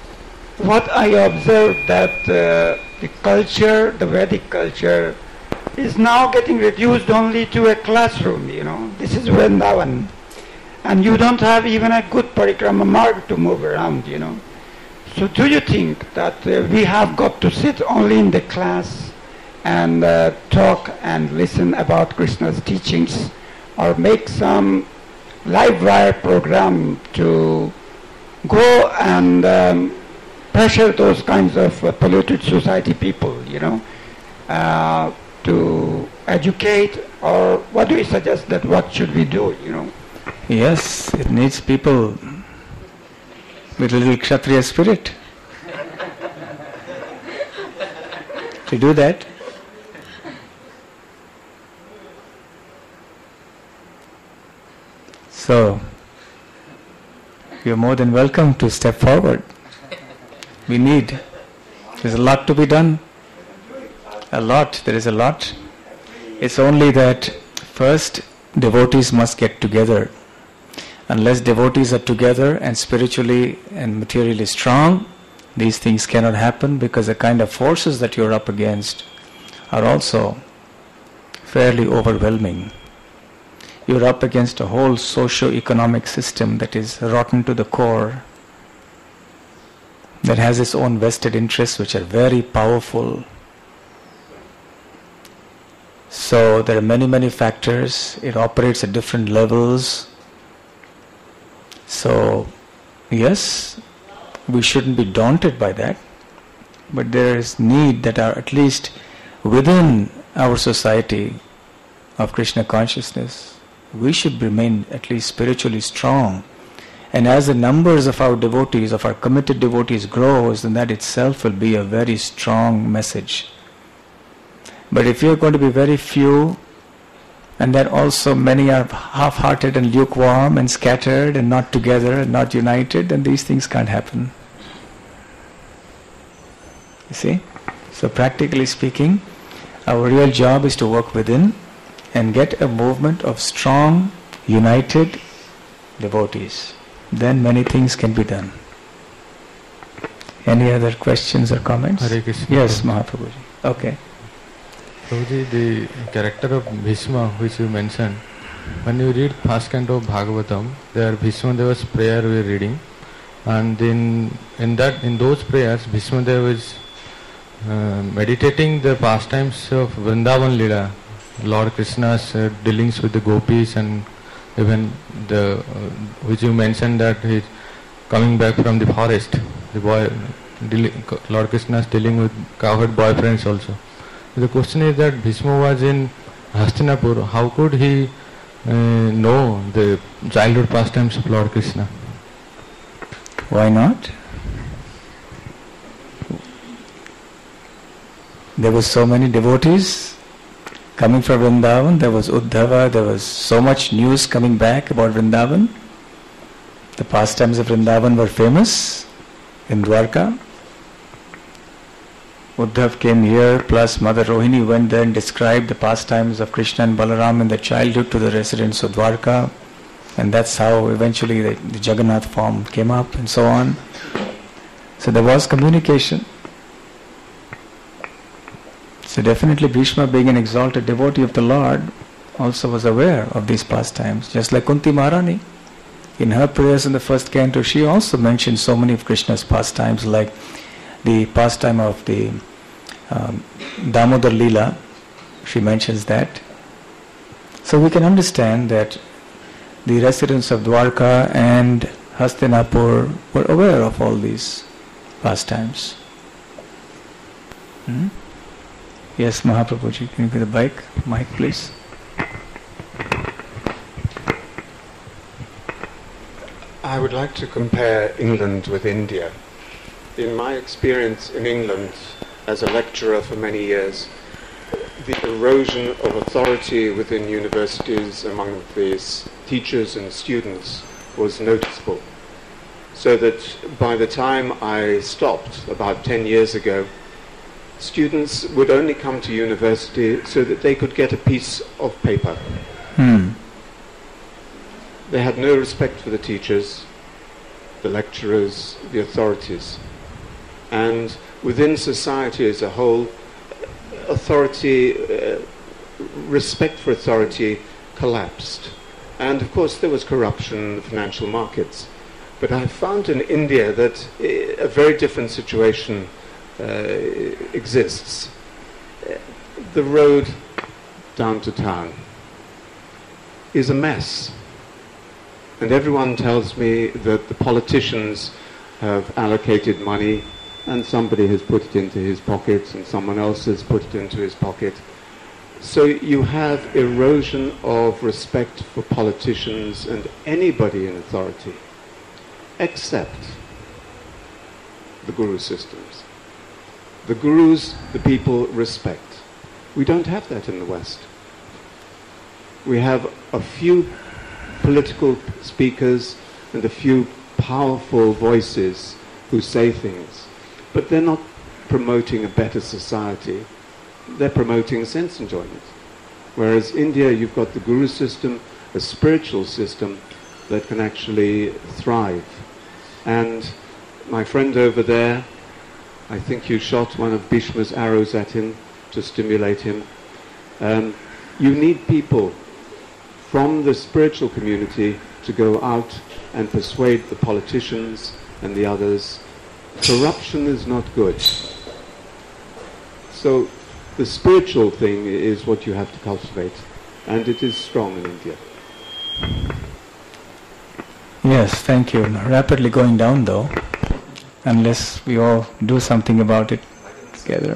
what I observed that uh, the culture, the Vedic culture, is now getting reduced only to a classroom, you know. This is Vrindavan. And you don't have even a good parikrama marg to move around, you know. So do you think that uh, we have got to sit only in the class and uh, talk and listen about Krishna's teachings, or make some live wire program to go and um, pressure those kinds of uh, polluted society people, you know, uh, to educate, or what do you suggest that what should we do, you know? Yes, it needs people with a little Kshatriya spirit to do that. So, you're more than welcome to step forward. We need. There's a lot to be done. A lot. There is a lot. It's only that first devotees must get together. Unless devotees are together and spiritually and materially strong, these things cannot happen, because the kind of forces that you're up against are also fairly overwhelming. You're up against a whole socio-economic system that is rotten to the core, that has its own vested interests which are very powerful. So there are many, many factors. It operates at different levels. So, yes, we shouldn't be daunted by that, but there is need that are at least within our society of Krishna consciousness, we should remain at least spiritually strong. And as the numbers of our devotees, of our committed devotees grows, then that itself will be a very strong message. But if you are going to be very few, and that also many are half-hearted and lukewarm and scattered and not together and not united, then these things can't happen. You see? So practically speaking, our real job is to work within and get a movement of strong, united devotees. Then many things can be done. Any other questions or comments? Hare Krishna. Yes, Mahaprabhuji. Okay. Prabhuji, the character of Bhishma which you mentioned, when you read first canto of Bhagavatam, there Bhishma Deva's prayer we are reading, and then in that in those prayers Bhishma Deva is uh, meditating the pastimes of Vrindavan Lila, Lord Krishna's uh, dealings with the gopis, and even the uh, which you mentioned that he's coming back from the forest, the boy, dealing, Lord Krishna is dealing with cowherd boyfriends also. The question is that Bhishma was in Hastinapur. How could he uh, know the childhood pastimes of Lord Krishna? Why not? There were so many devotees coming from Vrindavan. There was Uddhava. There was so much news coming back about Vrindavan. The pastimes of Vrindavan were famous in Dwarka. Uddhav came here, plus Mother Rohini went there and described the pastimes of Krishna and Balaram in their childhood to the residents of Dwarka, and that's how eventually the, the Jagannath form came up and so on. So there was communication. So definitely Bhishma, being an exalted devotee of the Lord, also was aware of these pastimes, just like Kunti Maharani. In her prayers in the first canto, she also mentioned so many of Krishna's pastimes, like the pastime of the um, Damodar Leela. She mentions that. So we can understand that the residents of Dwarka and Hastinapur were aware of all these pastimes. Hmm? Yes, Mahaprabhuji, can you give the mic, mic please? I would like to compare England with India. In my experience in England as a lecturer for many years, the erosion of authority within universities among these teachers and students was noticeable. So that by the time I stopped about ten years ago, students would only come to university so that they could get a piece of paper. Hmm. They had no respect for the teachers, the lecturers, the authorities. And within society as a whole, authority uh, respect for authority collapsed. And of course there was corruption in the financial markets. But I found in India that a very different situation uh, exists. The road down to town is a mess. And everyone tells me that the politicians have allocated money and somebody has put it into his pocket and someone else has put it into his pocket. So you have erosion of respect for politicians and anybody in authority, except the guru systems. The gurus, the people respect. We don't have that in the West. We have a few political speakers and a few powerful voices who say things, but they're not promoting a better society. They're promoting sense enjoyment. Whereas India, you've got the guru system, a spiritual system that can actually thrive. And my friend over there, I think you shot one of Bhishma's arrows at him to stimulate him. Um, you need people from the spiritual community to go out and persuade the politicians and the others. Corruption is not good. So the spiritual thing is what you have to cultivate, and it is strong in India. Yes, thank you. Rapidly going down though, unless we all do something about it together.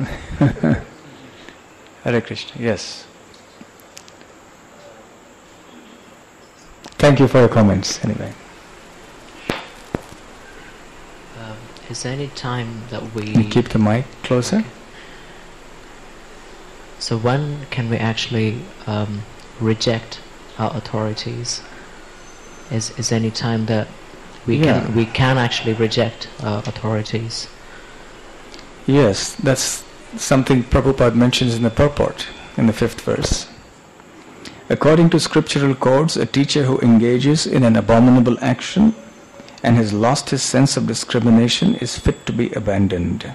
Hare Krishna, yes. Thank you for your comments anyway. Um, is there any time that we... You keep the mic closer. Okay. So when can we actually um, reject our authorities? Is is there any time that we Yeah. can we can actually reject our authorities? Yes, that's something Prabhupada mentions in the purport, in the fifth verse. According to scriptural codes, a teacher who engages in an abominable action and has lost his sense of discrimination is fit to be abandoned.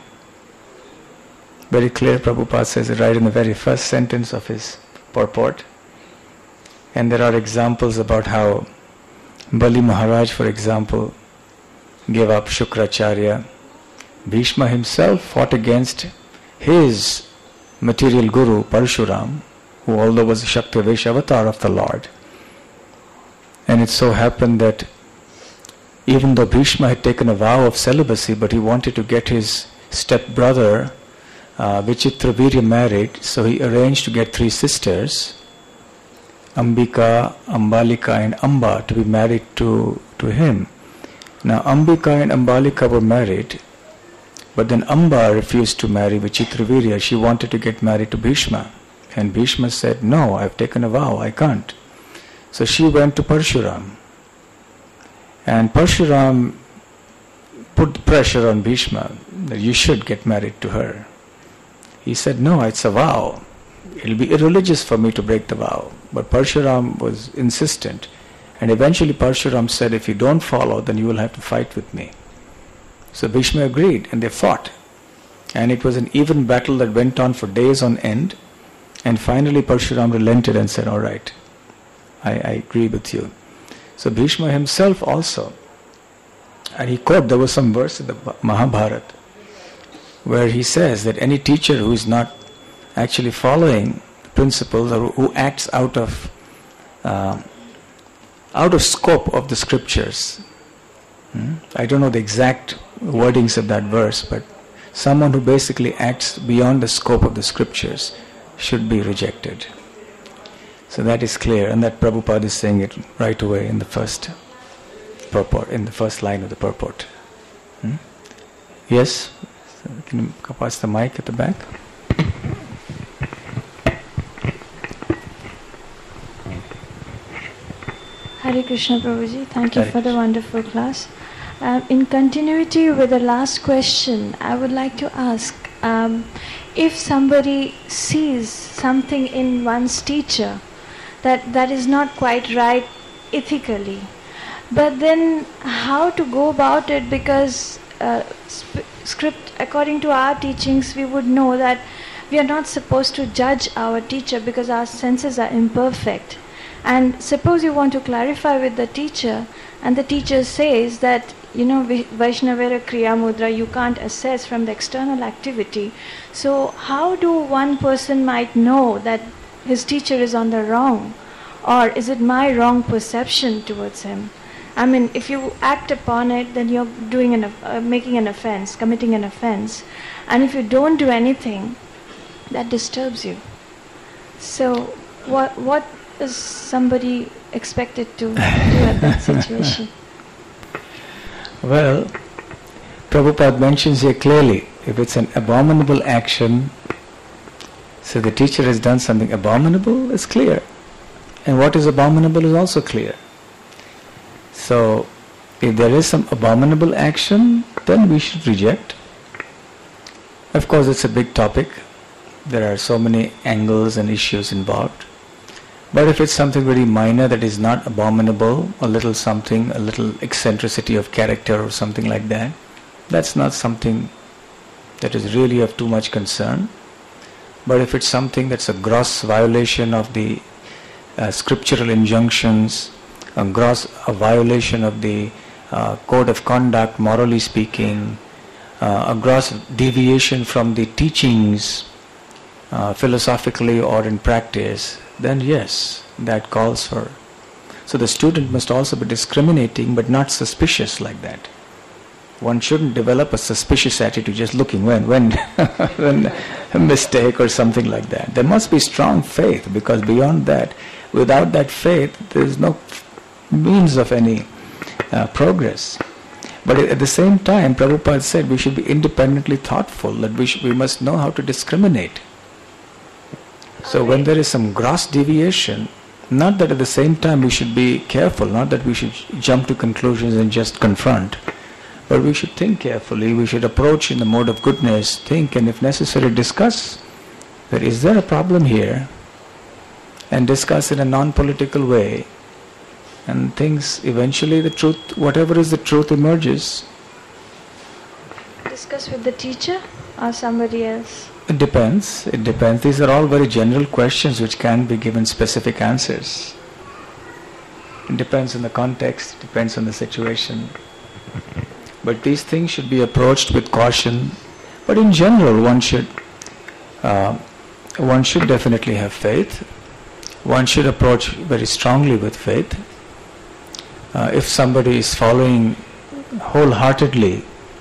Very clear, Prabhupada says it right in the very first sentence of his purport. And there are examples about how Bali Maharaj, for example, gave up Shukracharya. Bhishma himself fought against his material guru, Parshuram, who although was a Shaktivesh avatar of the Lord. And it so happened that even though Bhishma had taken a vow of celibacy, but he wanted to get his step-brother uh, Vichitravirya married, so he arranged to get three sisters, Ambika, Ambalika and Amba, to be married to, to him. Now Ambika and Ambalika were married, but then Amba refused to marry Vichitravirya. She wanted to get married to Bhishma. And Bhishma said, no, I've taken a vow, I can't. So she went to Parshuram. And Parshuram put pressure on Bhishma that you should get married to her. He said, no, it's a vow. It'll be irreligious for me to break the vow. But Parshuram was insistent. And eventually Parshuram said, if you don't follow, then you will have to fight with me. So Bhishma agreed, and they fought. And it was an even battle that went on for days on end. And finally Parshuram relented and said, all right, I, I agree with you. So Bhishma himself also, and he quote, there was some verse in the Mahabharata where he says that any teacher who is not actually following principles or who acts out of uh, out of scope of the scriptures, hmm? I don't know the exact wordings of that verse, but someone who basically acts beyond the scope of the scriptures should be rejected. So that is clear, and that Prabhupada is saying it right away in the first purport, in the first line of the purport. Hmm? Yes? Can you pass the mic at the back? Hare Krishna Prabhuji, thank you Hare for the Krishna. wonderful class. Um, in continuity with the last question, I would like to ask, um, if somebody sees something in one's teacher that, that is not quite right ethically, but then how to go about it, because uh, sp- script, according to our teachings, we would know that we are not supposed to judge our teacher because our senses are imperfect. And suppose you want to clarify with the teacher, and the teacher says that, you know, Vaishnavera Kriya Mudra, you can't assess from the external activity. So how do one person might know that his teacher is on the wrong? Or is it my wrong perception towards him? I mean, if you act upon it, then you're doing an, uh, making an offense, committing an offense. And if you don't do anything, that disturbs you. So what what is somebody expected to do at that situation? Well, Prabhupada mentions here clearly, if it's an abominable action, so the teacher has done something abominable, it's clear. And what is abominable is also clear. So, if there is some abominable action, then we should reject. Of course, it's a big topic. There are so many angles and issues involved. But if it's something very minor that is not abominable, a little something, a little eccentricity of character or something like that, that's not something that is really of too much concern. But if it's something that's a gross violation of the uh, scriptural injunctions, a gross a violation of the uh, code of conduct, morally speaking, uh, a gross deviation from the teachings, uh, philosophically or in practice, then yes, that calls for. So the student must also be discriminating but not suspicious like that. One shouldn't develop a suspicious attitude just looking when, when, when a mistake or something like that. There must be strong faith, because beyond that, without that faith, there is no means of any uh, progress. But at the same time, Prabhupada said we should be independently thoughtful, that we, should, we must know how to discriminate. So when there is some gross deviation, not that at the same time we should be careful, not that we should jump to conclusions and just confront, but we should think carefully, we should approach in the mode of goodness, think, and if necessary discuss that is there a problem here, and discuss in a non-political way, and things, eventually the truth, whatever is the truth emerges. Discuss with the teacher or somebody else? It depends, it depends. These are all very general questions which can be given specific answers. It depends on the context, it depends on the situation. But these things should be approached with caution. But in general, one should, uh, one should definitely have faith. One should approach very strongly with faith. Uh, if somebody is following wholeheartedly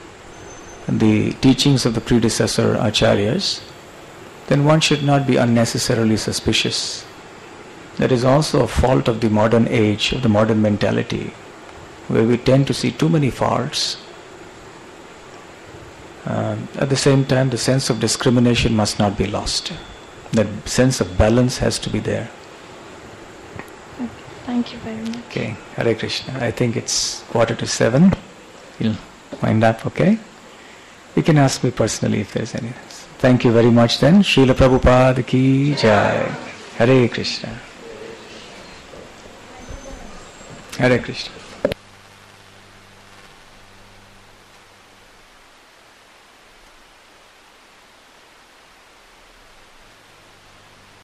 the teachings of the predecessor acharyas, then one should not be unnecessarily suspicious. That is also a fault of the modern age, of the modern mentality, where we tend to see too many faults. Uh, at the same time, the sense of discrimination must not be lost. That sense of balance has to be there. Okay. Thank you very much. Okay, Hare Krishna. I think it's quarter to seven. We'll wind up, okay? You can ask me personally if there's anything. Thank you very much then. Srila Prabhupada ki jai. Hare Krishna. Hare Krishna.